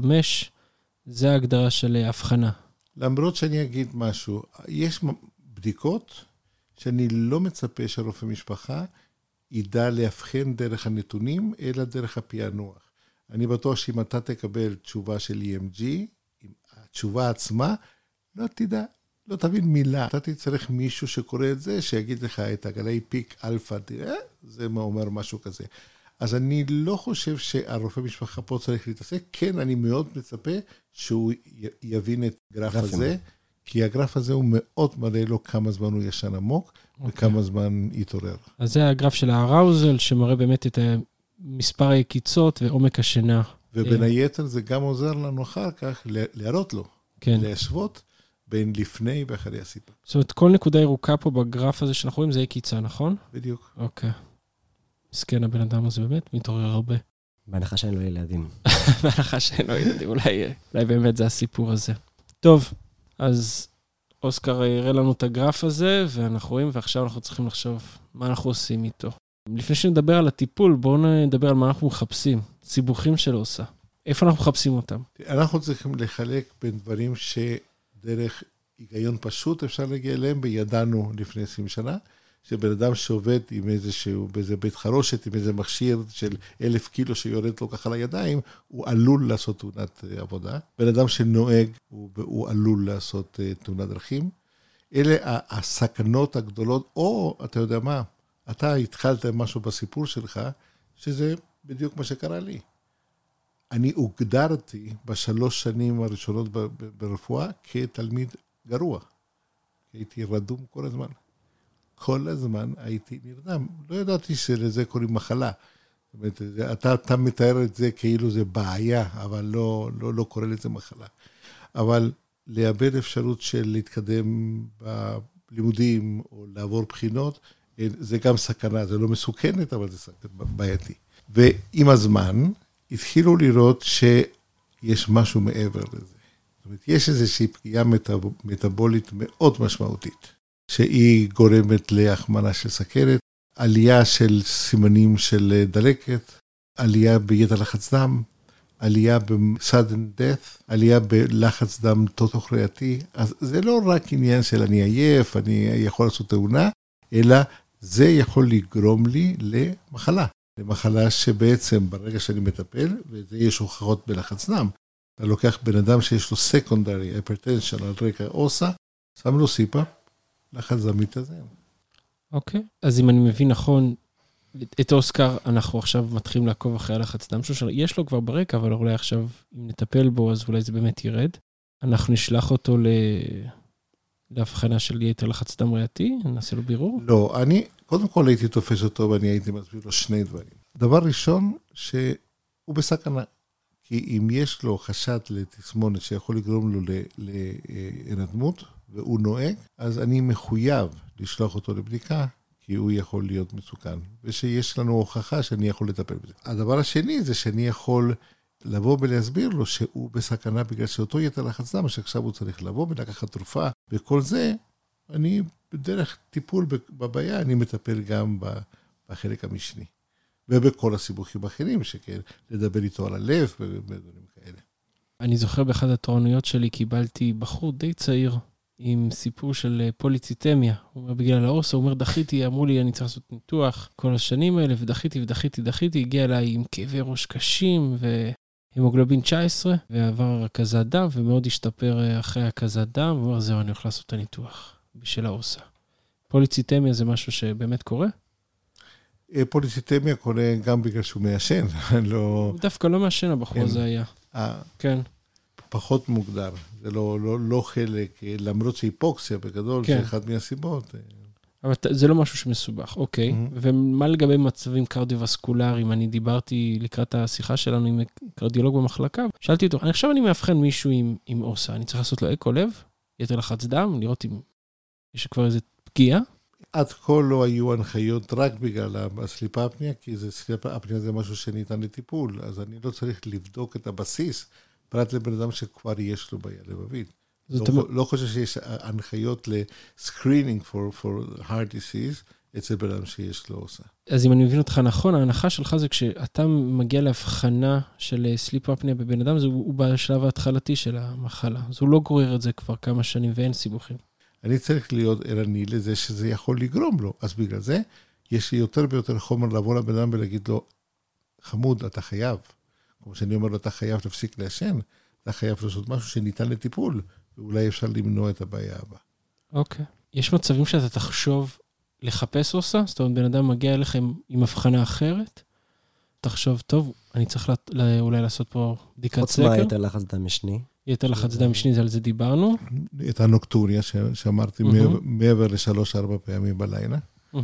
זה ההגדרה של הבחנה. למרות שאני אגיד משהו, יש בדיקות שאני לא מצפה שרופא משפחה ידע להבחן דרך הנתונים, אלא דרך הפענוח. אני בטוח שאם אתה תקבל תשובה של EMG, התשובה עצמה, לא תדע, לא תבין מילה. אתה תצטרך מישהו שקורא את זה, שיגיד לך את הגלי פיק אלפא, תראה, זה מה אומר משהו כזה. אז אני לא חושב שהרופא משפחה פה צריך להתעסק, כן, אני מאוד מצפה שהוא יבין את הגרף הזה, כי הגרף הזה הוא מאוד מראה לו כמה זמן הוא ישן עמוק, וכמה זמן יתעורר. אז זה הגרף של האראוזל, שמראה באמת את מספר היקיצות ועומק השינה. ובין היתר זה גם עוזר לנו אחר כך להראות לו, להשוות בין לפני ואחרי הסיפה. זאת אומרת, כל נקודה ירוקה פה בגרף הזה שאנחנו רואים, זה יקיצה, נכון? בדיוק. אוקיי. מסכן הבן אדם הזה באמת, מתעורר הרבה. בהנחה שאין לו ילדים. בהנחה שאין לו ילדים, אולי באמת זה הסיפור הזה. טוב, אז אוסקר יראה לנו את הגרף הזה, ואנחנו רואים, ועכשיו אנחנו צריכים לחשוב מה אנחנו עושים איתו. לפני שנדבר על הטיפול, בואו נדבר על מה אנחנו מחפשים, סיבוכים של עושה. איפה אנחנו מחפשים אותם? אנחנו צריכים לחלק בין דברים שדרך היגיון פשוט אפשר להגיע אליהם, וידענו לפני 20 שנה, שבן אדם שעובד עם איזשהו, באיזה בית חרושת, עם איזה מכשיר של 1,000 קילו שיורד לו ככה לידיים, הוא עלול לעשות תאונת עבודה. בן אדם שנוהג, הוא עלול לעשות תאונת דרכים. אלה הסכנות הגדולות, או אתה יודע מה, אתה התחלת משהו בסיפור שלך, שזה בדיוק מה שקרה לי. אני הוגדרתי ב3 שנים הראשונות ברפואה כתלמיד גרוע. הייתי רדום כל הזמן. כל הזמן הייתי נרדם. לא ידעתי שלזה קוראים מחלה. זאת אומרת, אתה מתאר את זה כאילו זה בעיה, אבל לא קורא לזה מחלה. אבל לאבד אפשרות של להתקדם בלימודים או לעבור בחינות, זה גם סכנה, זה לא מסוכנת, אבל זה סכנה בעייתי. ועם הזמן, התחילו לראות שיש משהו מעבר לזה. זאת אומרת, יש איזושהי פגיעה מטאבולית מאוד משמעותית, שהיא גורמת להחמרה של סכרת, עלייה של סימנים של דלקת, עלייה ביתר לחץ דם, עלייה ב-sudden death, עלייה בלחץ דם תות ריאתי. אז זה לא רק עניין של אני עייף, אני יכול לעשות תאונה, אלא זה יכול לגרום לי למחלה. למחלה שבעצם ברגע שאני מטפל, וזה יש הוכחות בלחץ דם, אתה לוקח בן אדם שיש לו secondary hypertension על רקע עושה, שם לו סיפה, לחץ דם מתאזן. אוקיי, אז אם אני מבין נכון, את אוסקר אנחנו עכשיו מתחילים לעקוב אחרי הלחץ דם שלו, יש לו כבר ברקע, אבל אולי עכשיו אם נטפל בו, אז אולי זה באמת ירד. אנחנו נשלח אותו להבחנה של יתר לחץ דם ריאתי, נעשה לו בירור. לא, אני קודם כל הייתי תופס אותו, ואני הייתי מסביר לו 2 דברים. דבר ראשון, שהוא בסכנה. כי אם יש לו חשד לתסמונת שיכול לגרום לו להירדמות, והוא נוהג, אז אני מחויב לשלוח אותו לבדיקה, כי הוא יכול להיות מסוכן. ושיש לנו הוכחה שאני יכול לטפל בזה. הדבר השני זה שאני יכול לבוא ולהסביר לו שהוא בסכנה, בגלל שאותו יתר לחץ דם, שעכשיו הוא צריך לבוא ולקחת תרופה, וכל זה, אני בדרך טיפול בבעיה, אני מטפל גם בחלק המשני. ובכל הסיבוכים האחרים, שכן, לדבר איתו על הלב, ודברים כאלה. אני זוכר באחד התורנויות שלי, קיבלתי בחור די צעיר, עם סיפור של פוליציטמיה. הוא אומר, בגלל העוס, הוא אומר, דחיתי, אמרו לי, אני צריך לעשות ניתוח כל השנים האלה, ודחיתי, הגיע אליי עם כאבי ראש קשים, והמוגלובין 19, ועבר הקזת דם, ומאוד השתפר אחרי הקזת דם, הוא אומר, זהו, אני הולך לעשות את הניתוח, בשל העושה. פוליציטמיה זה משהו שבאמת קורה? פוליציטמיה קורה גם בגלל שהוא מיישן, הוא דווקא לא מיישן, הבחור הזה היה. כן. פחות מוגדר, זה לא חלק, למרות שהיפוקסיה בגדול, זה אחד מהסיבות. אבל זה לא משהו שמסובך, אוקיי. ומה לגבי מצבים קרדיו-וסקולריים? אני דיברתי לקראת השיחה שלנו עם קרדיולוג במחלקה, שאלתי אותו, עכשיו אני מאבחן מישהו עם עושה, אני צריך לעשות לו אקו לב, יתר לחץ דם, לראות אם יש כבר איזו פגיעה? עד כה לא היו הנחיות רק בגלל הסליפ אפניה, כי סליפ אפניה זה משהו שניתן לטיפול, אז אני לא צריך לבדוק את הבסיס, פרט לבן אדם שכבר יש לו בעיה לבבית. לא חושב שיש הנחיות ל-screening for heart disease, אצל בן אדם שיש לו עושה. אז אם אני מבין אותך נכון, ההנחה שלך זה כשאתה מגיע להבחנה של סליפ אפניה בבן אדם, הוא בשלב ההתחלתי של המחלה. אז הוא לא גורר את זה כבר כמה שנים ואין סיבוכים. אני צריך להיות ערני לזה שזה יכול לגרום לו. אז בגלל זה יש לי יותר ויותר חומר לבוא לבן אדם ולהגיד לו, חמוד, אתה חייב. כמו שאני אומר לו, אתה חייב להפסיק לעשן, אתה חייב לעשות משהו שניתן לטיפול, ואולי אפשר למנוע את הבעיה הבאה. אוקיי. יש מצבים שאתה תחשוב לחפש עושה? זאת אומרת, בן אדם מגיע אליכם עם הבחנה אחרת, תחשוב, טוב, אני צריך אולי לעשות פה בדיקת סקר. חוץ מה יתר לחץ דם משני? יתר לחץ דם משני, על זה דיברנו. את הנוקטוריה שאמרתי, מעבר ל3-4 פעמים בלילה.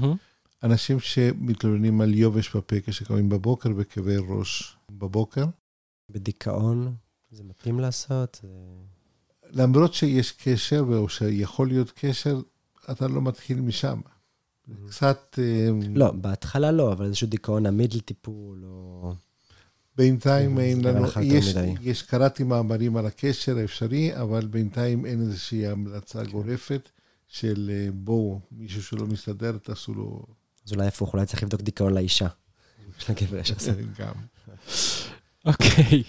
אנשים שמתלוננים על יובש בפה כשקמים בבוקר וכאבי ראש בבוקר. בדיכאון, זה מתאים לעשות? למרות שיש קשר, או שיכול להיות קשר, אתה לא מתחיל משם. קצת... לא, בהתחלה לא, אבל איזשהו דיכאון עמיד לטיפול, או... בינתיים אין לנו... קראתי מאמרים על הקשר האפשרי, אבל בינתיים אין איזושהי המלצה גורפת של בואו, מישהו שלא מסתדר, תעשו לו... אז אולי הפוך, אולי צריך לבדוק דיכאון לאישה. של הגבר יש עושה. גם. אוקיי.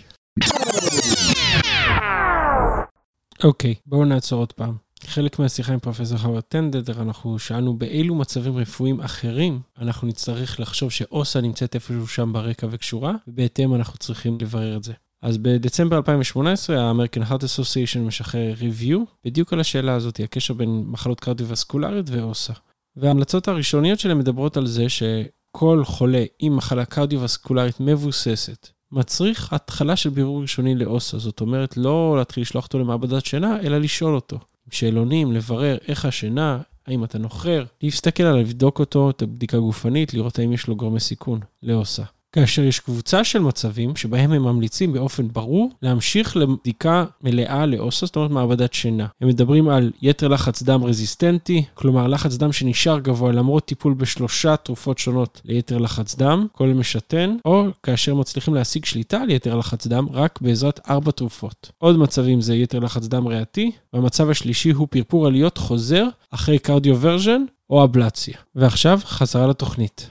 אוקיי, בואו נעצור עוד פעם. חלק מהשיחה עם פרופסור האוורד טנדלר, אנחנו שאלנו באילו מצבים רפואיים אחרים אנחנו נצטרך לחשוב שאוסה נמצאת איפשהו שם ברקע וקשורה, ובהתאם אנחנו צריכים לברר את זה. אז בדצמבר 2018, ה-American Heart Association משחרר ריוויו, בדיוק על השאלה הזאת, הקשר בין מחלות קרדיו-וסקולריות ואוסה. וההמלצות הראשוניות שלהם מדברות על זה שכל חולה עם מחלה קרדיו-וסקולרית מבוססת, מצריך התחלה של בירור ראשוני לאוסה. זאת אומרת, לא להתחיל לשלוח אותו למעבדת שינה, אלא לשאול אותו. שאלונים, לברר איך השינה, האם אתה נוחר, להסתכל עליו, לבדוק אותו, את הבדיקה גופנית, לראות האם יש לו גורמי סיכון לאוסה. כאשר יש קבוצה של מצבים שבהם הם ממליצים באופן ברור להמשיך לבדיקה מלאה לאוסה, זאת אומרת מעבדת שינה. הם מדברים על יתר לחץ דם רזיסטנטי, כלומר לחץ דם שנשאר גבוה למרות טיפול ב3 תרופות שונות ליתר לחץ דם, כולל משתן, או כאשר מצליחים להשיג שליטה על יתר לחץ דם רק בעזרת 4 תרופות. עוד מצבים זה יתר לחץ דם ריאתי, והמצב השלישי הוא פרפור עליות חוזר אחרי קרדיוורז'ן או אבלציה. ועכשיו חזרה לתוכנית.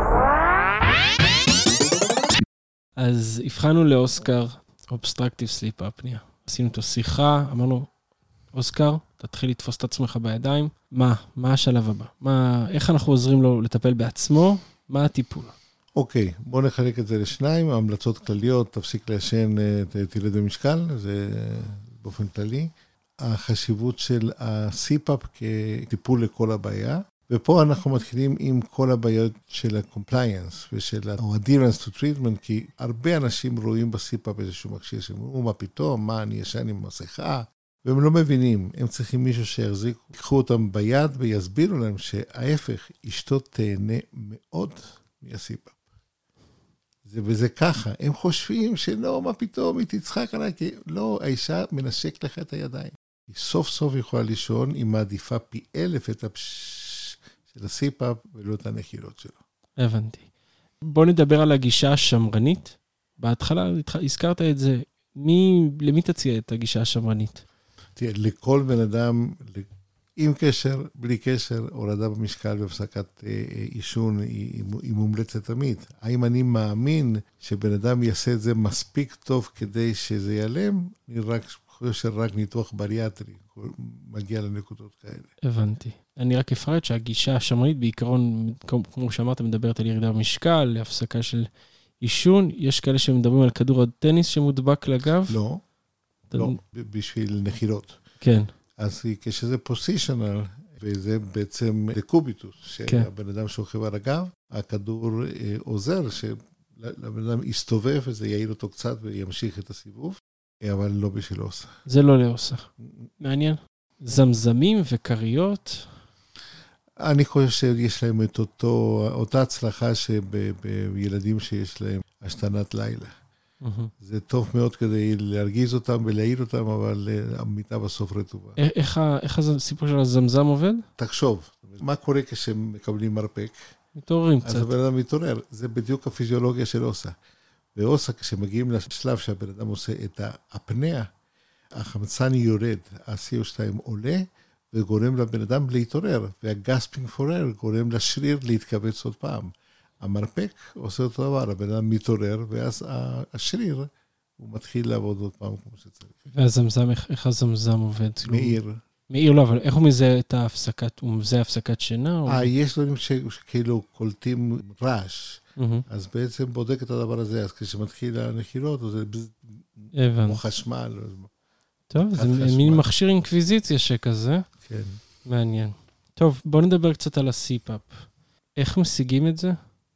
אז הבחנו לאוסקר Obstructive Sleep Apnea. עשינו אותו שיחה, אמרנו, אוסקר, תתחיל לתפוס את עצמך בידיים. מה השלב הבא? איך אנחנו עוזרים לו לטפל בעצמו? מה הטיפול? אוקיי, בואו נחלק את זה לשניים. המלצות כלליות, תפסיק לעשן, תלד במשקל, זה באופן כללי. החשיבות של ה-CPAP כטיפול לכל הבעיה. ופה אנחנו מתחילים עם כל הבעיות של ה-compliance ושל ה-adherence to treatment, כי הרבה אנשים רואים ב-CPAP איזשהו מכשיר שאומרים, מה פתאום, מה אני ישן עם מסכה, והם לא מבינים, הם צריכים מישהו שיחזיק, ייקחו אותם ביד ויסבירו להם שההפך, אשתו תהנה מאוד מה-CPAP. וזה ככה, הם חושבים שלא, מה פתאום, היא תצחק עליי, כי לא, האישה מנשק לך את הידיים. היא סוף סוף יכולה לישון, היא מעדיפה פי 1000 את של ה-CPAP ולא את הנחילות שלו. הבנתי. בוא נדבר על הגישה השמרנית. בהתחלה הזכרת את זה. למי תציע את הגישה השמרנית? תראה, לכל בן אדם, עם קשר, בלי קשר, הורדה במשקל והפסקת עישון היא מומלצת תמיד. האם אני מאמין שבן אדם יעשה את זה מספיק טוב כדי שזה ייעלם? אני חושב שרק ניתוח בריאטרי מגיע לנקודות כאלה. הבנתי. אני רק אפרט שהגישה השמרנית בעיקרון, כמו שאמרת, מדברת על ירידה במשקל, להפסקה של עישון. יש כאלה שמדברים על כדור הטניס שמודבק לגב? לא, בשביל נחילות. כן. אז כשזה פוסישנל, וזה בעצם לקוביטוס, שהבן אדם שוכב על הגב, הכדור עוזר שלבן אדם יסתובב וזה יעיל אותו קצת וימשיך את הסיבוב, אבל לא בשביל אוסה. זה לא לאוסה. מעניין. זמזמים וקריות? אני חושב שיש להם את אותה הצלחה שבילדים שיש להם השתנת לילה. זה טוב מאוד כדי להרגיז אותם ולהעיר אותם, אבל המיטה בסוף רטובה. איך הסיפור של הזמזם עובד? תחשוב, מה קורה כשהם מקבלים מרפק? מתעוררים קצת. אז הבן אדם מתעורר, זה בדיוק הפיזיולוגיה של אוסה. ואוסה, כשמגיעים לשלב שהבן אדם עושה את האפניה, החמצן יורד, ה-CO2 עולה, וגורם לבן אדם להתעורר, והגספינג פורר גורם לשריר להתכווץ עוד פעם. המרפק עושה אותו דבר, הבן אדם מתעורר, ואז השריר, הוא מתחיל לעבוד עוד פעם כמו שצריך. והזמזם, איך הזמזם עובד? מאיר. מאיר לא, אבל איך הוא מזהה את ההפסקת, הוא מזהה הפסקת שינה? יש דברים שכאילו קולטים רעש, אז בעצם בודק את הדבר הזה, אז כשמתחיל הנחילות, זה כמו חשמל. טוב, זה מין מכשיר אינקוויזיציה שכזה. כן. מעניין. טוב, בוא נדבר קצת על ה-CPAP. איך משיגים את זה?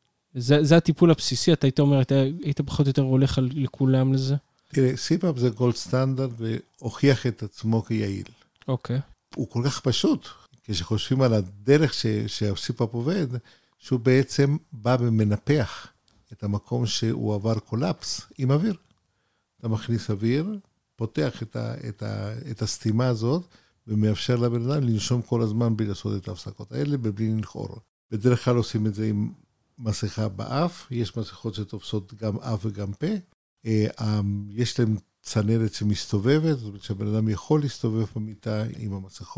זה הטיפול הבסיסי, אתה היית אומר, היית פחות או יותר הולך לכולם לזה? תראה, CPAP זה גולד סטנדרט והוכיח את עצמו כיעיל. אוקיי. הוא כל כך פשוט, כשחושבים על הדרך שה-CPAP עובד, שהוא בעצם בא ומנפח את המקום שהוא עבר קולאפס עם אוויר. אתה מכניס אוויר, פותח את הסתימה הזאת, ומאפשר לבן אדם לנשום כל הזמן בלי לעשות את ההפסקות האלה, ובלי לנחור. בדרך כלל עושים את זה עם מסכה באף, יש מסכות שתופסות גם אף וגם פה, יש להם צנרת שמסתובבת, זאת אומרת שהבן אדם יכול להסתובב במיטה עם המסכות,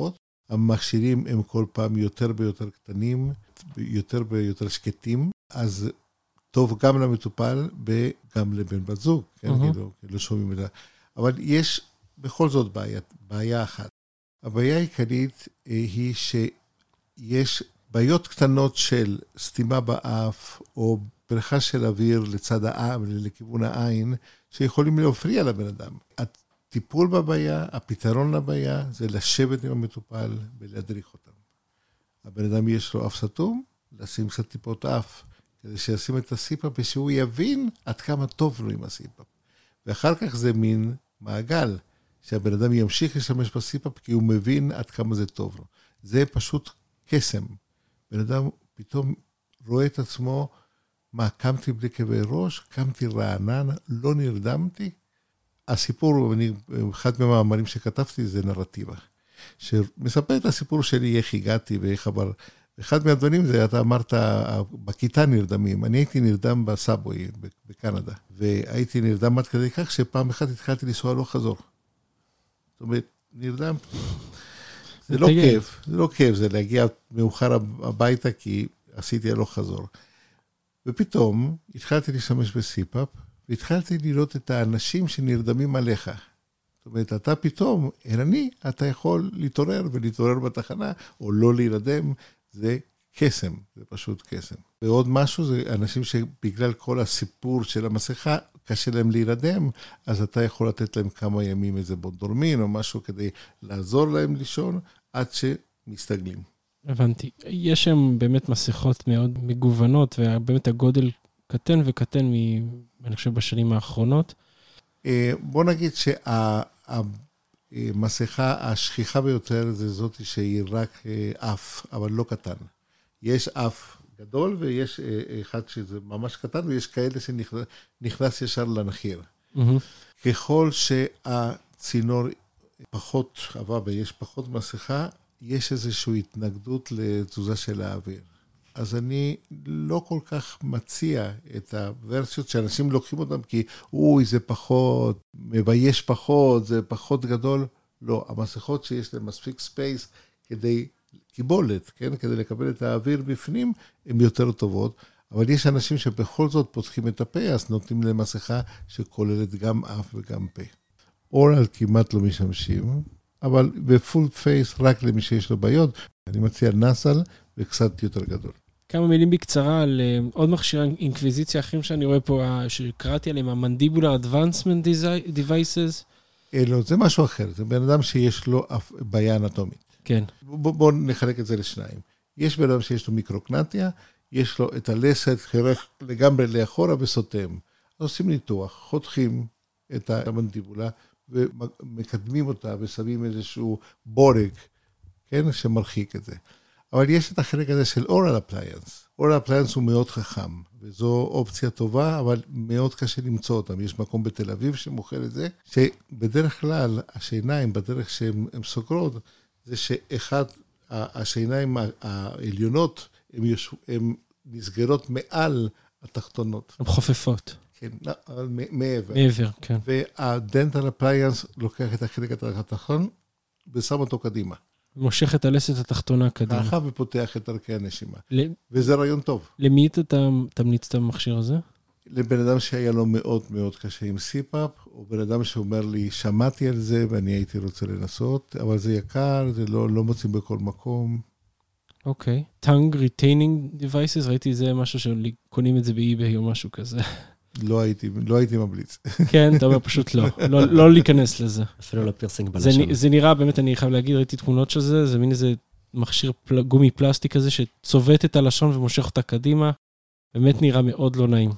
המכשירים הם כל פעם יותר ויותר קטנים, יותר ויותר שקטים, אז טוב גם למטופל וגם לבן בת זוג, כן? לא שומעים את זה. אבל יש בכל זאת בעיה אחת. הבעיה העיקרית היא שיש בעיות קטנות של סתימה באף, או בריחה של אוויר לצד האף, לכיוון העין, שיכולים להפריע לבן אדם. הטיפול בבעיה, הפתרון לבעיה, זה לשבת עם המטופל ולהדריך אותם. הבן אדם יש לו אף סתום, לשים קצת טיפות אף, כדי שישים את הסיפאפ, ושהוא יבין עד כמה טוב לו עם הסיפאפ. ואחר כך זה מין מעגל, שהבן אדם ימשיך לשמש בסיפאפ, כי הוא מבין עד כמה זה טוב לו. זה פשוט קסם. בן אדם פתאום רואה את עצמו, מה, קמתי בלי כאבי ראש, קמתי רענן, לא נרדמתי. הסיפור, אחד מהמאמרים שכתבתי, זה נרטיבה, שמספר את הסיפור שלי, איך הגעתי ואיך אבל, אחד מהדברים זה, אתה אמרת, בכיתה נרדמים, אני הייתי נרדם בסאבווי בקנדה, והייתי נרדם עד כדי כך, שפעם אחת התחלתי לנסוע לא חזור. זאת אומרת, נרדם, זה לא כיף, זה לא כיף, זה להגיע מאוחר הביתה, כי עשיתי הלוך חזור. ופתאום התחלתי להשתמש בסיפאפ, והתחלתי לראות את האנשים שנרדמים עליך. זאת אומרת, אתה פתאום, ערני, אתה יכול להתעורר ולהתעורר בתחנה, או לא להירדם, זה קסם, זה פשוט קסם. ועוד משהו, זה אנשים שבגלל כל הסיפור של המסכה, קשה להם להירדם, אז אתה יכול לתת להם כמה ימים איזה בונדורמין, או משהו כדי לעזור להם לישון, עד שמסתגלים. הבנתי. יש שם באמת מסכות מאוד מגוונות, ובאמת הגודל קטן וקטן, אני חושב, בשנים האחרונות. בוא נגיד שהמסכה השכיחה ביותר, זה זאת שהיא רק אף, אבל לא קטן. יש אף גדול, ויש אחד שזה ממש קטן, ויש כאלה שנכנס ישר לנחיר. ככל שהצינור פחות עבה, ויש פחות מסכה, יש איזושהי התנגדות לתזוזה של האוויר. אז אני לא כל כך מציע את הוורסיות שאנשים לוקחים אותם, כי אוי, זה פחות, מבייש פחות, זה פחות גדול. לא, המסכות שיש להם מספיק ספייס כדי קיבולת, כן? כדי לקבל את האוויר בפנים, הן יותר טובות. אבל יש אנשים שבכל זאת פותחים את הפה, אז נותנים להם מסכה שכוללת גם אף וגם פה. אורל כמעט לא משמשים, אבל בפול פייס רק למי שיש לו בעיות. אני מציע נסל וקצת יותר גדול. כמה מילים בקצרה על עוד מכשירי אינקוויזיציה אחרים שאני רואה פה, שקראתי עליהם, המנדיבולר אדוונסמנט דיווייסס. לא, זה משהו אחר, זה בן אדם שיש לו בעיה אנטומית. כן. בואו נחלק את זה לשניים. יש בן אדם שיש לו מיקרוקנטיה, יש לו את הלסת חירך לגמרי לאחורה וסותם. עושים ניתוח, חותכים את המנדיבולה, ומקדמים אותה ושמים איזשהו בורג, כן, שמרחיק את זה. אבל יש את החלק הזה של אורל אפליינס. אורל אפליינס הוא מאוד חכם, וזו אופציה טובה, אבל מאוד קשה למצוא אותם. יש מקום בתל אביב שמוכר את זה, שבדרך כלל השיניים, בדרך שהן סוגרות, זה שאחד, השיניים העליונות, הן נסגרות מעל התחתונות. הן חופפות. כן, מעבר. מעבר, כן. והדנטל אפליינס לוקח את החלק התחתון, ושם אותו קדימה. מושך את הלסת התחתונה קדימה. ככה ופותח את דרכי הנשימה. וזה רעיון טוב. למי אתה תמליץ את המכשיר הזה? לבן אדם שהיה לו מאוד מאוד קשה עם סיפאפ, או בן אדם שאומר לי, שמעתי על זה ואני הייתי רוצה לנסות, אבל זה יקר, זה לא מוצאים בכל מקום. אוקיי. Tongue retaining devices, ראיתי זה משהו שקונים את זה באי-ביי או משהו כזה. לא הייתי ממליץ. כן, אתה אומר פשוט לא להיכנס לזה. אפילו לא פירסינג בלשון. זה נראה, באמת אני חייב להגיד, ראיתי תמונות של זה, זה מין איזה מכשיר גומי פלסטיק כזה, שצובט את הלשון ומושך אותה קדימה, באמת נראה מאוד לא נעים.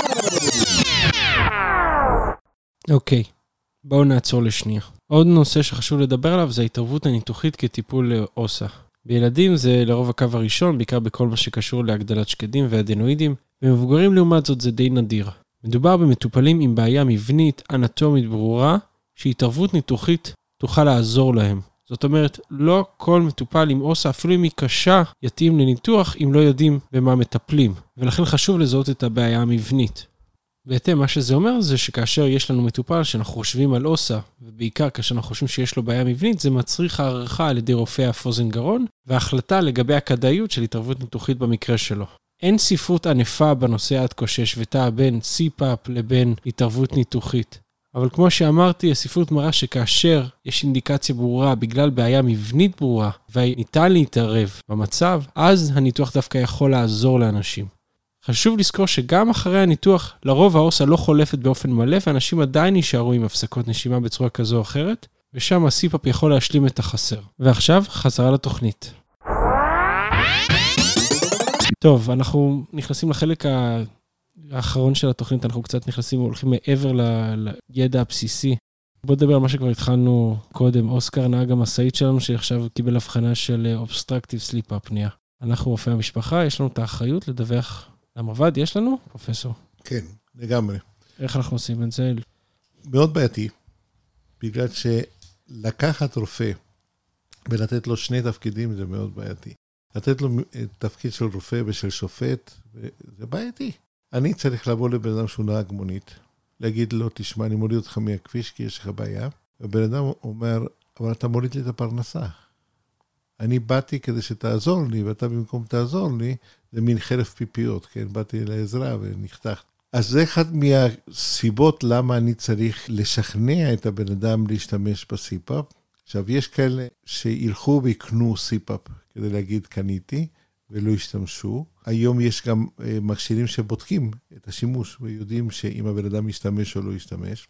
אוקיי, בואו נעצור לשנייה. עוד נושא שחשוב לדבר עליו, זה ההתערבות הניתוחית כטיפול לאוסה. בילדים זה לרוב הקו הראשון, בעיקר בכל מה שקשור להגדלת שקדים ואדנואידים, במבוגרים לעומת זאת זה די נדיר. מדובר במטופלים עם בעיה מבנית, אנטומית ברורה, שהתערבות ניתוחית תוכל לעזור להם. זאת אומרת, לא כל מטופל עם אוסה, אפילו אם היא קשה, יתאים לניתוח אם לא יודעים במה מטפלים. ולכן חשוב לזהות את הבעיה המבנית. בהתאם, מה שזה אומר זה שכאשר יש לנו מטופל שאנחנו חושבים על אוסה, ובעיקר כאשר אנחנו חושבים שיש לו בעיה מבנית, זה מצריך הערכה על ידי רופא אף אוזן גרון, וההחלטה לגבי הכדאיות של התערבות ניתוחית במקרה שלו. אין ספרות ענפה בנושא עד כה שהשוותה בין CPAP לבין התערבות ניתוחית. אבל כמו שאמרתי, הספרות מראה שכאשר יש אינדיקציה ברורה בגלל בעיה מבנית ברורה, וניתן להתערב במצב, אז הניתוח דווקא יכול לעזור לאנשים. חשוב לזכור שגם אחרי הניתוח, לרוב האוסה לא חולפת באופן מלא, ואנשים עדיין נשארו עם הפסקות נשימה בצורה כזו או אחרת, ושם ה-CPAP יכול להשלים את החסר. ועכשיו, חזרה לתוכנית. טוב, אנחנו נכנסים לחלק האחרון של התוכנית, אנחנו קצת נכנסים והולכים מעבר לידע הבסיסי. בוא נדבר על מה שכבר התחלנו קודם. אוסקר, נהג המשאית שלנו, שעכשיו קיבל הבחנה של Obstructive Sleep Apnea. אנחנו רופאי המשפחה, יש לנו את האחריות לדווח למרב"ד, יש לנו, פרופסור? כן, לגמרי. איך אנחנו עושים את זה? מאוד בעייתי, בגלל שלקחת רופא ולתת לו שני תפקידים זה מאוד בעייתי. לתת לו תפקיד של רופא ושל שופט, זה בעייתי. אני צריך לבוא לבן אדם שהוא נהג מונית, להגיד לו, תשמע, אני מוריד אותך מהכביש כי יש לך בעיה, ובן אדם אומר, אבל אתה מוריד לי את הפרנסה. אני באתי כדי שתעזור לי, ואתה במקום תעזור לי, זה מין חרף פיפיות, כן? באתי לעזרה ונחתך. אז זה אחד מהסיבות למה אני צריך לשכנע את הבן אדם להשתמש בסיפאפ. עכשיו, יש כאלה שילכו ויקנו סיפאפ כדי להגיד קניתי, ולא ישתמשו. היום יש גם מכשירים שבודקים את השימוש, ויודעים שאם הבן אדם ישתמש או לא ישתמש.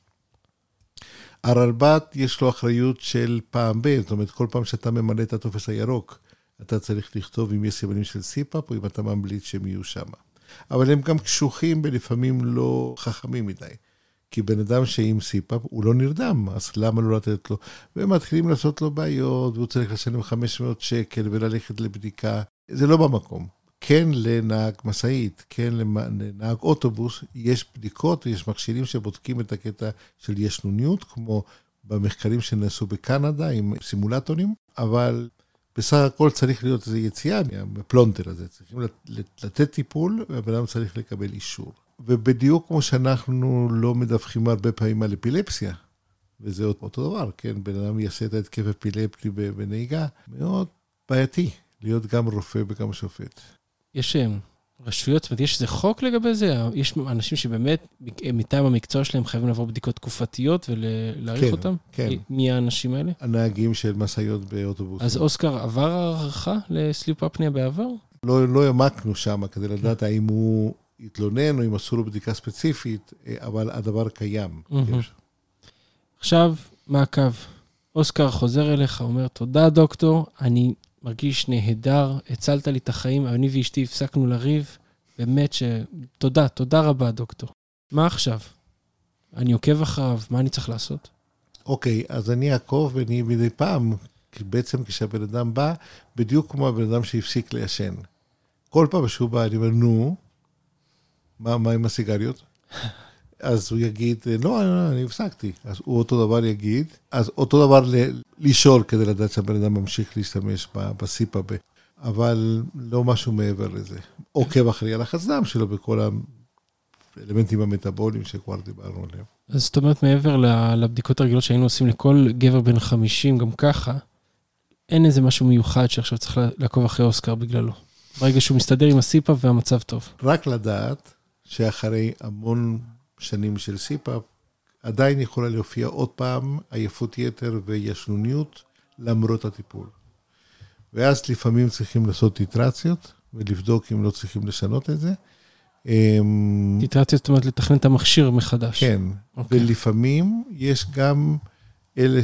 הרלב"ד יש לו אחריות של פעם ב, זאת אומרת, כל פעם שאתה ממלא את הטופס הירוק, אתה צריך לכתוב אם יש סימנים של סיפאפ, או אם אתה ממליץ שהם יהיו שם. אבל הם גם קשוחים ולפעמים לא חכמים מדי. כי בן אדם שעם סיפאפ הוא לא נרדם, אז למה לא לתת לו? והם מתחילים לעשות לו בעיות, והוא צריך לשלם 500 שקל וללכת לבדיקה. זה לא במקום. כן לנהג משאית, כן לנהג אוטובוס, יש בדיקות, יש מכשירים שבודקים את הקטע של ישנוניות, כמו במחקרים שנעשו בקנדה עם סימולטורים, אבל בסך הכל צריך להיות איזו יציאה מהפלונטר הזה. צריכים לתת טיפול, והבן אדם צריך לקבל אישור. ובדיוק כמו שאנחנו לא מדווחים הרבה פעמים על אפילפסיה, וזה אותו דבר, כן? בן אדם יעשה את ההתקף אפילפטי בנהיגה, מאוד בעייתי להיות גם רופא וגם שופט. יש רשויות, זאת אומרת, יש איזה חוק לגבי זה? יש אנשים שבאמת, מטעם המקצוע שלהם חייבים לעבור בדיקות תקופתיות ולהעריך אותם? כן. מי האנשים האלה? הנהגים של מסעיות באוטובוס. אז אוסקר עבר הערכה לסליפ אפניה בעבר? לא ימקנו שם כדי לדעת האם הוא התלונן או אם עשו לו בדיקה ספציפית, אבל הדבר קיים. עכשיו, מעקב. אוסקר חוזר אליך, אומר, תודה דוקטור, אני מרגיש נהדר, הצלת לי את החיים, אני ואשתי הפסקנו לריב, באמת תודה רבה דוקטור. מה עכשיו? אני עוקב אחריו, מה אני צריך לעשות? אוקיי, אז אני אעקוב ואני מדי פעם, בעצם כשהבן אדם בא, בדיוק כמו הבן אדם שהפסיק לישן. כל פעם שהוא בא, אני אומר, נו, מה עם הסיגריות? אז הוא יגיד, לא, אני הפסקתי. אז הוא אותו דבר יגיד, אז אותו דבר לשאול כדי לדעת שהבן אדם ממשיך להשתמש בסיפאפ, אבל לא משהו מעבר לזה. עוקב אחרי הלחץ דם שלו בכל האלמנטים המטאבוליים שכבר דיברנו עליהם. אז זאת אומרת, מעבר לבדיקות הרגילות שהיינו עושים לכל גבר בן 50, גם ככה, אין איזה משהו מיוחד שעכשיו צריך לעקוב אחרי אוסקר בגללו. ברגע שהוא מסתדר עם הסיפאפ והמצב טוב. רק לדעת שאחרי המון שנים של סיפאפ, עדיין יכולה להופיע עוד פעם עייפות יתר וישנוניות למרות הטיפול. ואז לפעמים צריכים לעשות טיטרציות, ולבדוק אם לא צריכים לשנות את זה. טיטרציות זאת אומרת לתכנן את המכשיר מחדש. כן, ולפעמים יש גם אלה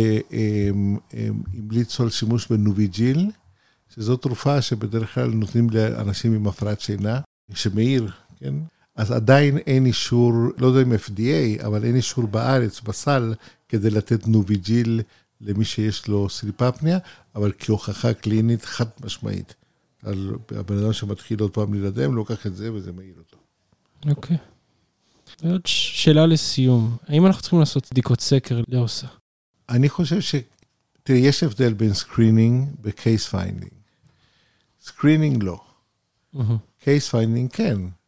שהמליצו על שימוש בנוביג'יל, שזו תרופה שבדרך כלל נותנים לאנשים עם הפרעת שינה, שמאיר, כן? אז עדיין אין אישור, לא יודע אם FDA, אבל אין אישור בארץ, בסל, כדי לתת נוביג'יל למי שיש לו סליפ אפניה, אבל כהוכחה קלינית חד משמעית. הבן אדם שמתחיל עוד פעם להירדם, לוקח את זה וזה מאיר אותו. אוקיי. עוד שאלה לסיום. האם אנחנו צריכים לעשות בדיקות סקר לאוסה? אני חושב תראה, יש הבדל בין סקרינינג וקייס פיינדינג. סקרינינג לא. קייס פיינדינג כן.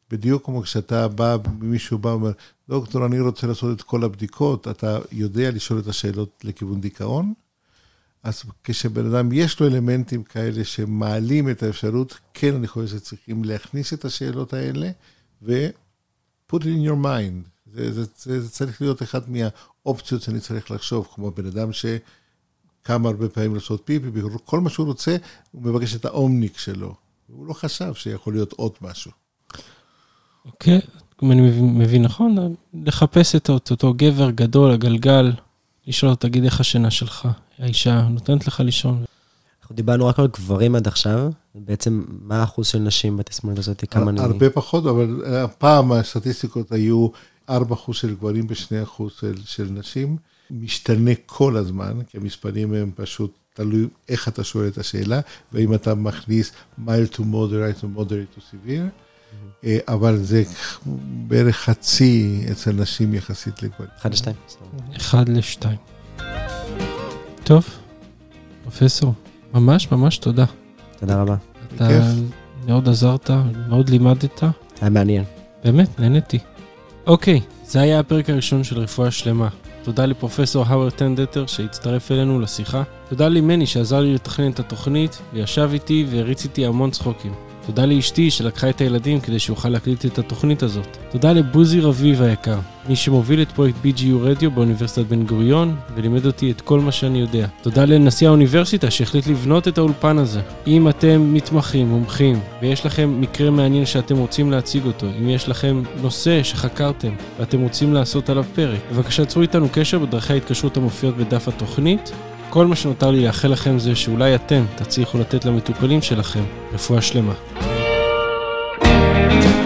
בדיוק כמו כשאתה בא, מישהו בא ואומר, דוקטור, אני רוצה לעשות את כל הבדיקות, אתה יודע לשאול את השאלות לכיוון דיכאון, אז כשבן אדם יש לו אלמנטים כאלה שמעלים את האפשרות, כן, אני חושב שצריכים להכניס את השאלות האלה, ו-put it in your mind. זה צריך להיות אחת מהאופציות שאני צריך לחשוב, כמו בן אדם שקם הרבה פעמים לעשות פיפי, כל מה שהוא רוצה, הוא מבקש את האומניק שלו. הוא לא חשב שיכול להיות עוד משהו. אוקיי, אם אני מבין נכון, לחפש את אותו גבר גדול, הגלגל, לשאול אותו, תגיד איך השינה שלך, האישה נותנת לך לישון. אנחנו דיברנו רק על גברים עד עכשיו, בעצם מה האחוז של נשים בתסמונת הזאת? הרבה פחות, אבל הפעם הסטטיסטיקות היו 4% של גברים ו2% של נשים, משתנה כל הזמן, כי המספרים הם פשוט תלוי איך אתה שואל את השאלה, ואם אתה מכניס mild to moderate או moderate to severe, אבל זה בערך חצי אצל נשים יחסית לגברים. 1-2. טוב, פרופסור, ממש תודה. תודה רבה. אתה מאוד עזרת, מאוד לימדת. היה מעניין. באמת, נהניתי. אוקיי, זה היה הפרק הראשון של רפואה שלמה. תודה לפרופסור האוורד טנדטר שהצטרף אלינו לשיחה. תודה למני שעזר לי לתכנן את התוכנית, וישב איתי והריץ איתי המון צחוקים. תודה לאשתי שלקחה את הילדים כדי שיוכל להקליט את התוכנית הזאת. תודה לבוזי רביב היקר, מי שמוביל את פרויקט BGU רדיו באוניברסיטת בן גוריון, ולימד אותי את כל מה שאני יודע. תודה לנשיא האוניברסיטה שהחליט לבנות את האולפן הזה. אם אתם מתמחים, מומחים, ויש לכם מקרה מעניין שאתם רוצים להציג אותו, אם יש לכם נושא שחקרתם ואתם רוצים לעשות עליו פרק, בבקשה צרו איתנו קשר בדרכי ההתקשרות המופיעות בדף התוכנית. כל מה שנותר לי לאחל לכם זה שאולי אתם תצליחו לתת למטופלים שלכם רפואה שלמה.